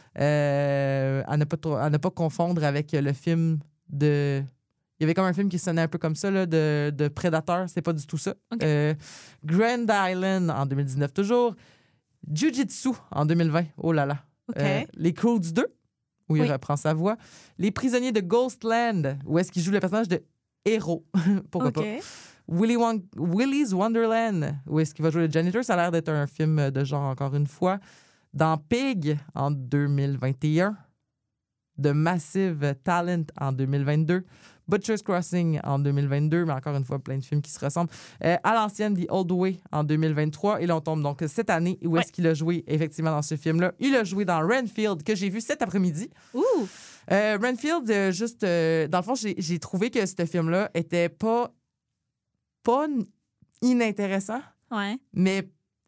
Euh, à, ne pas trop- à ne pas confondre avec le film de... Il y avait comme un film qui sonnait un peu comme ça, là, de, de Predator. C'est pas du tout ça. Ok. Euh, Grand Island en deux mille dix-neuf toujours. Jiu-Jitsu en deux mille vingt. Oh là là. OK. Euh, les Croods deux, où il Oui. reprend sa voix. Les Prisonniers de Ghostland, où est-ce qu'il joue le personnage de Héros. Pourquoi OK. pas. Willy Won- Willy's Wonderland, où est-ce qu'il va jouer le janitor. Ça a l'air d'être un film de genre, encore une fois. Dans Pig, en deux mille vingt et un. The Massive Talent, en deux mille vingt-deux. Butcher's Crossing, en deux mille vingt-deux. Mais encore une fois, plein de films qui se ressemblent. Euh, à l'ancienne, The Old Way, en deux mille vingt-trois. Et là, on tombe donc cette année. Où est-ce Ouais. qu'il a joué, effectivement, dans ce film-là? Il a joué dans Renfield, que j'ai vu cet après-midi. Ouh! Euh, Renfield, euh, juste... euh, dans le fond, j'ai j'ai trouvé que ce film-là était pas... pas inintéressant, Ouais. mais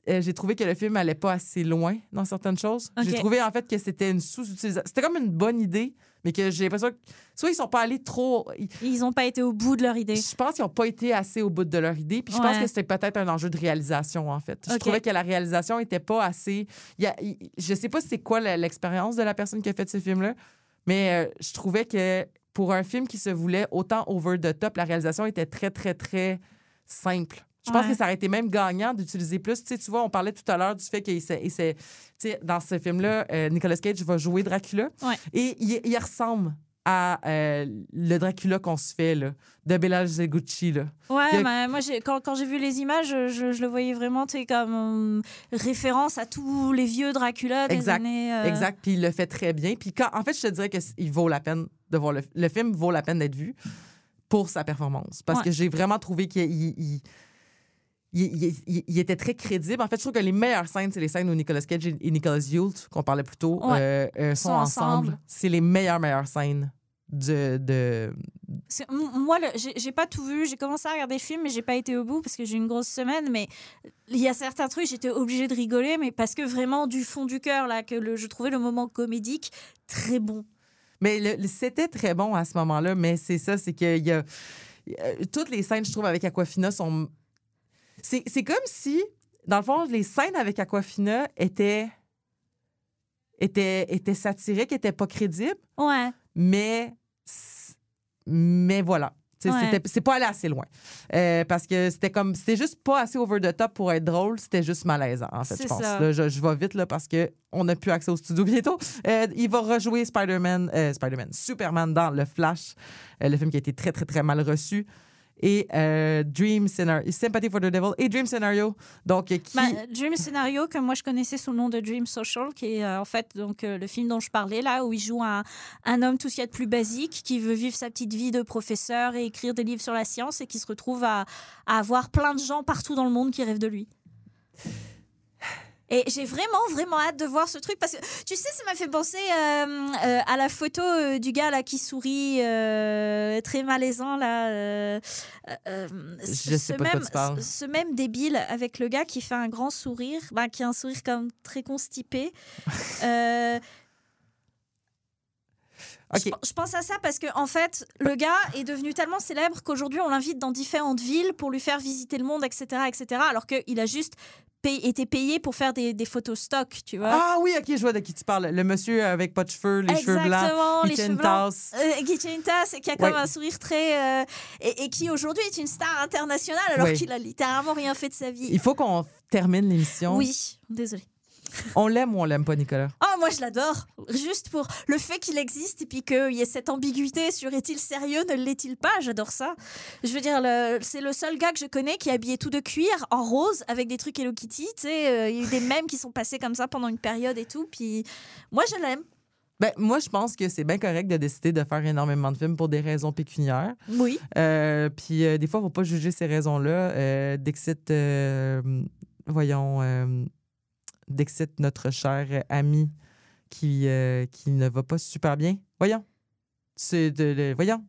euh, j'ai trouvé que le film allait pas assez loin dans certaines choses. Ok. J'ai trouvé, en fait, que c'était une sous-utilisation. C'était comme une bonne idée, mais que j'ai l'impression que soit ils sont pas allés trop... Ils n'ont pas été au bout de leur idée. Je pense qu'ils n'ont pas été assez au bout de leur idée. Puis je Ouais. pense que c'était peut-être un enjeu de réalisation, en fait. Je Ok. trouvais que la réalisation était pas assez... Il y a, il- je sais pas c'est quoi la- l'expérience de la personne qui a fait ce film-là, mais euh, je trouvais que pour un film qui se voulait autant over the top, la réalisation était très, très, très simple. Je pense Ouais. que ça aurait été même gagnant d'utiliser plus. Tu sais, tu vois, on parlait tout à l'heure du fait qu'il s'est... il s'est- tu sais, dans ce film-là, euh, Nicolas Cage va jouer Dracula. Ouais. Et il, il ressemble à euh, le Dracula qu'on se fait, là, de Bela Lugosi, là. Ouais, Il y a- bah, moi, j'ai, quand, quand j'ai vu les images, je, je- je le voyais vraiment, tu sais, comme euh, référence à tous les vieux Dracula des Exact, années... euh, Exact, puis il le fait très bien. Puis quand, en fait, je te dirais qu'il vaut la peine de voir le, le film, vaut la peine d'être vu pour sa performance. Parce Ouais. que j'ai vraiment trouvé qu'il il, il, il- il- il- il était très crédible. En fait, je trouve que les meilleures scènes, c'est les scènes où Nicolas Cage et Nicolas Hoult, qu'on parlait plus tôt, Ouais. euh, euh, sont Sont ensemble. ensemble. C'est les meilleures, meilleures scènes de... de... C'est- m- moi, le- j'ai, j'ai pas tout vu. J'ai commencé à regarder le film, mais j'ai pas été au bout parce que j'ai eu une grosse semaine. Mais il y a certains trucs, j'étais obligée de rigoler, mais parce que vraiment, du fond du cœur, là, que le, je trouvais le moment comédique très bon. Mais le- le- c'était très bon à ce moment-là, mais c'est ça, c'est que il y a, euh, toutes les scènes, je trouve, avec Aquafina sont... C'est, c'est comme si, dans le fond, les scènes avec Aquafina étaient, étaient, étaient satiriques, étaient pas crédibles, Ouais. mais, mais voilà. Tu sais, Ouais. c'était- c'est pas allé assez loin. Euh, parce que c'était comme c'était juste pas assez over the top pour être drôle, c'était juste malaisant, en fait, C'est je pense. ça. Là, je, je vais vite là, parce qu'on n'a plus accès au studio bientôt. Euh, il va rejouer Spider-Man, euh, Spider-Man, Superman dans Le Flash, euh, le film qui a été très, très, très mal reçu. Et euh, Dream Scenario, Sympathy for the Devil et Dream Scenario. Donc, euh, qui. Bah, Dream Scenario, que moi je connaissais sous le nom de Dream Social, qui est euh, en fait donc, euh, le film dont je parlais là, où il joue un, un homme tout ce qu'il y a de plus basique, qui veut vivre sa petite vie de professeur et écrire des livres sur la science et qui se retrouve à, à avoir plein de gens partout dans le monde qui rêvent de lui. Et j'ai vraiment, vraiment hâte de voir ce truc parce que, tu sais, ça m'a fait penser euh, euh, à la photo euh, du gars là qui sourit euh, très malaisant là. euh, euh, Je ce, sais pas de quoi même, tu parles. ce- ce même débile avec le gars qui fait un grand sourire, bah, qui a un sourire comme très constipé. Euh, OK. je, je pense à ça parce que en fait, le gars est devenu tellement célèbre qu'aujourd'hui on l'invite dans différentes villes pour lui faire visiter le monde, et cetera, et cetera. Alors qu'il a juste pay- été payé pour faire des, des photos stock, tu vois. Ah oui, OK, je vois de qui tu parles. Le monsieur avec pas de cheveux, les cheveux blancs. Exactement, il les tient cheveux une blancs. tasse. Euh, qui tient une tasse et qui a comme Ouais. un sourire très. euh, et, et qui aujourd'hui est une star internationale alors Ouais. qu'il a littéralement rien fait de sa vie. Il faut qu'on termine l'émission. Oui, désolé. On l'aime ou on l'aime pas, Nicolas? Oh, moi je l'adore. Juste pour le fait qu'il existe et puis qu'il y ait cette ambiguïté sur est-il sérieux, ne l'est-il pas, j'adore ça. Je veux dire, le- c'est le seul gars que je connais qui est habillé tout de cuir, en rose, avec des trucs Hello Kitty. Tu sais, euh, il y a eu des mèmes qui sont passés comme ça pendant une période et tout. Puis moi je l'aime. Ben, moi, je pense que c'est bien correct de décider de faire énormément de films pour des raisons pécuniaires. Oui. Euh, puis euh, des fois, il ne faut pas juger ces raisons-là. Euh, Dixit, euh, voyons, euh, Dixit, notre cher ami qui, euh, qui ne va pas super bien. Voyons. C'est de, le- voyons.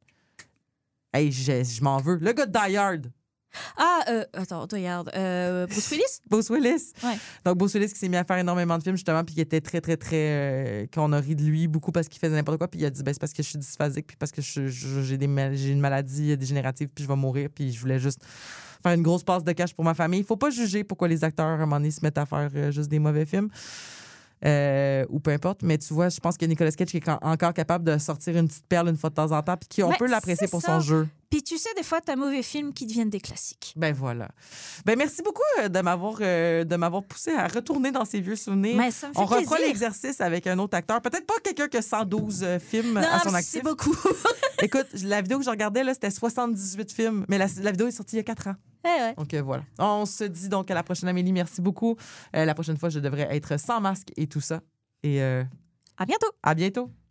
Hey, je, je m'en veux. Le gars de Die Hard. Ah, euh, attends, regarde. Euh, Bruce Willis? Bruce Willis. Ouais. Donc, Bruce Willis qui s'est mis à faire énormément de films, justement, puis qui était très, très, très. euh, qu'on a ri de lui beaucoup parce qu'il faisait n'importe quoi. Puis il a dit, ben, c'est parce que je suis dysphasique, puis parce que je- je- j'ai, des mal- j'ai une maladie dégénérative, puis je vais mourir, puis je voulais juste faire une grosse passe de cash pour ma famille. Il faut pas juger pourquoi les acteurs, à un moment donné, se mettent à faire euh, juste des mauvais films. Euh, ou peu importe. Mais tu vois, je pense que Nicolas Cage qui est quand- encore capable de sortir une petite perle une fois de temps en temps, puis qu'on Ouais, peut l'apprécier c'est pour ça. son jeu. Puis tu sais, des fois, t'as mauvais films qui deviennent des classiques. Ben voilà. Ben merci beaucoup euh, de m'avoir euh, de m'avoir poussé à retourner dans ces vieux souvenirs. Mais ça me fait On refera plaisir. l'exercice avec un autre acteur. Peut-être pas quelqu'un qui a cent douze euh, films à son Non, actif. c'est beaucoup. Écoute, la vidéo que je regardais, là, c'était soixante-dix-huit films, mais la, la vidéo est sortie il y a quatre ans. Ouais, ouais. Donc euh, voilà. On se dit donc à la prochaine, Amélie. Merci beaucoup. Euh, la prochaine fois, je devrais être sans masque et tout ça. Et euh, À bientôt. à bientôt.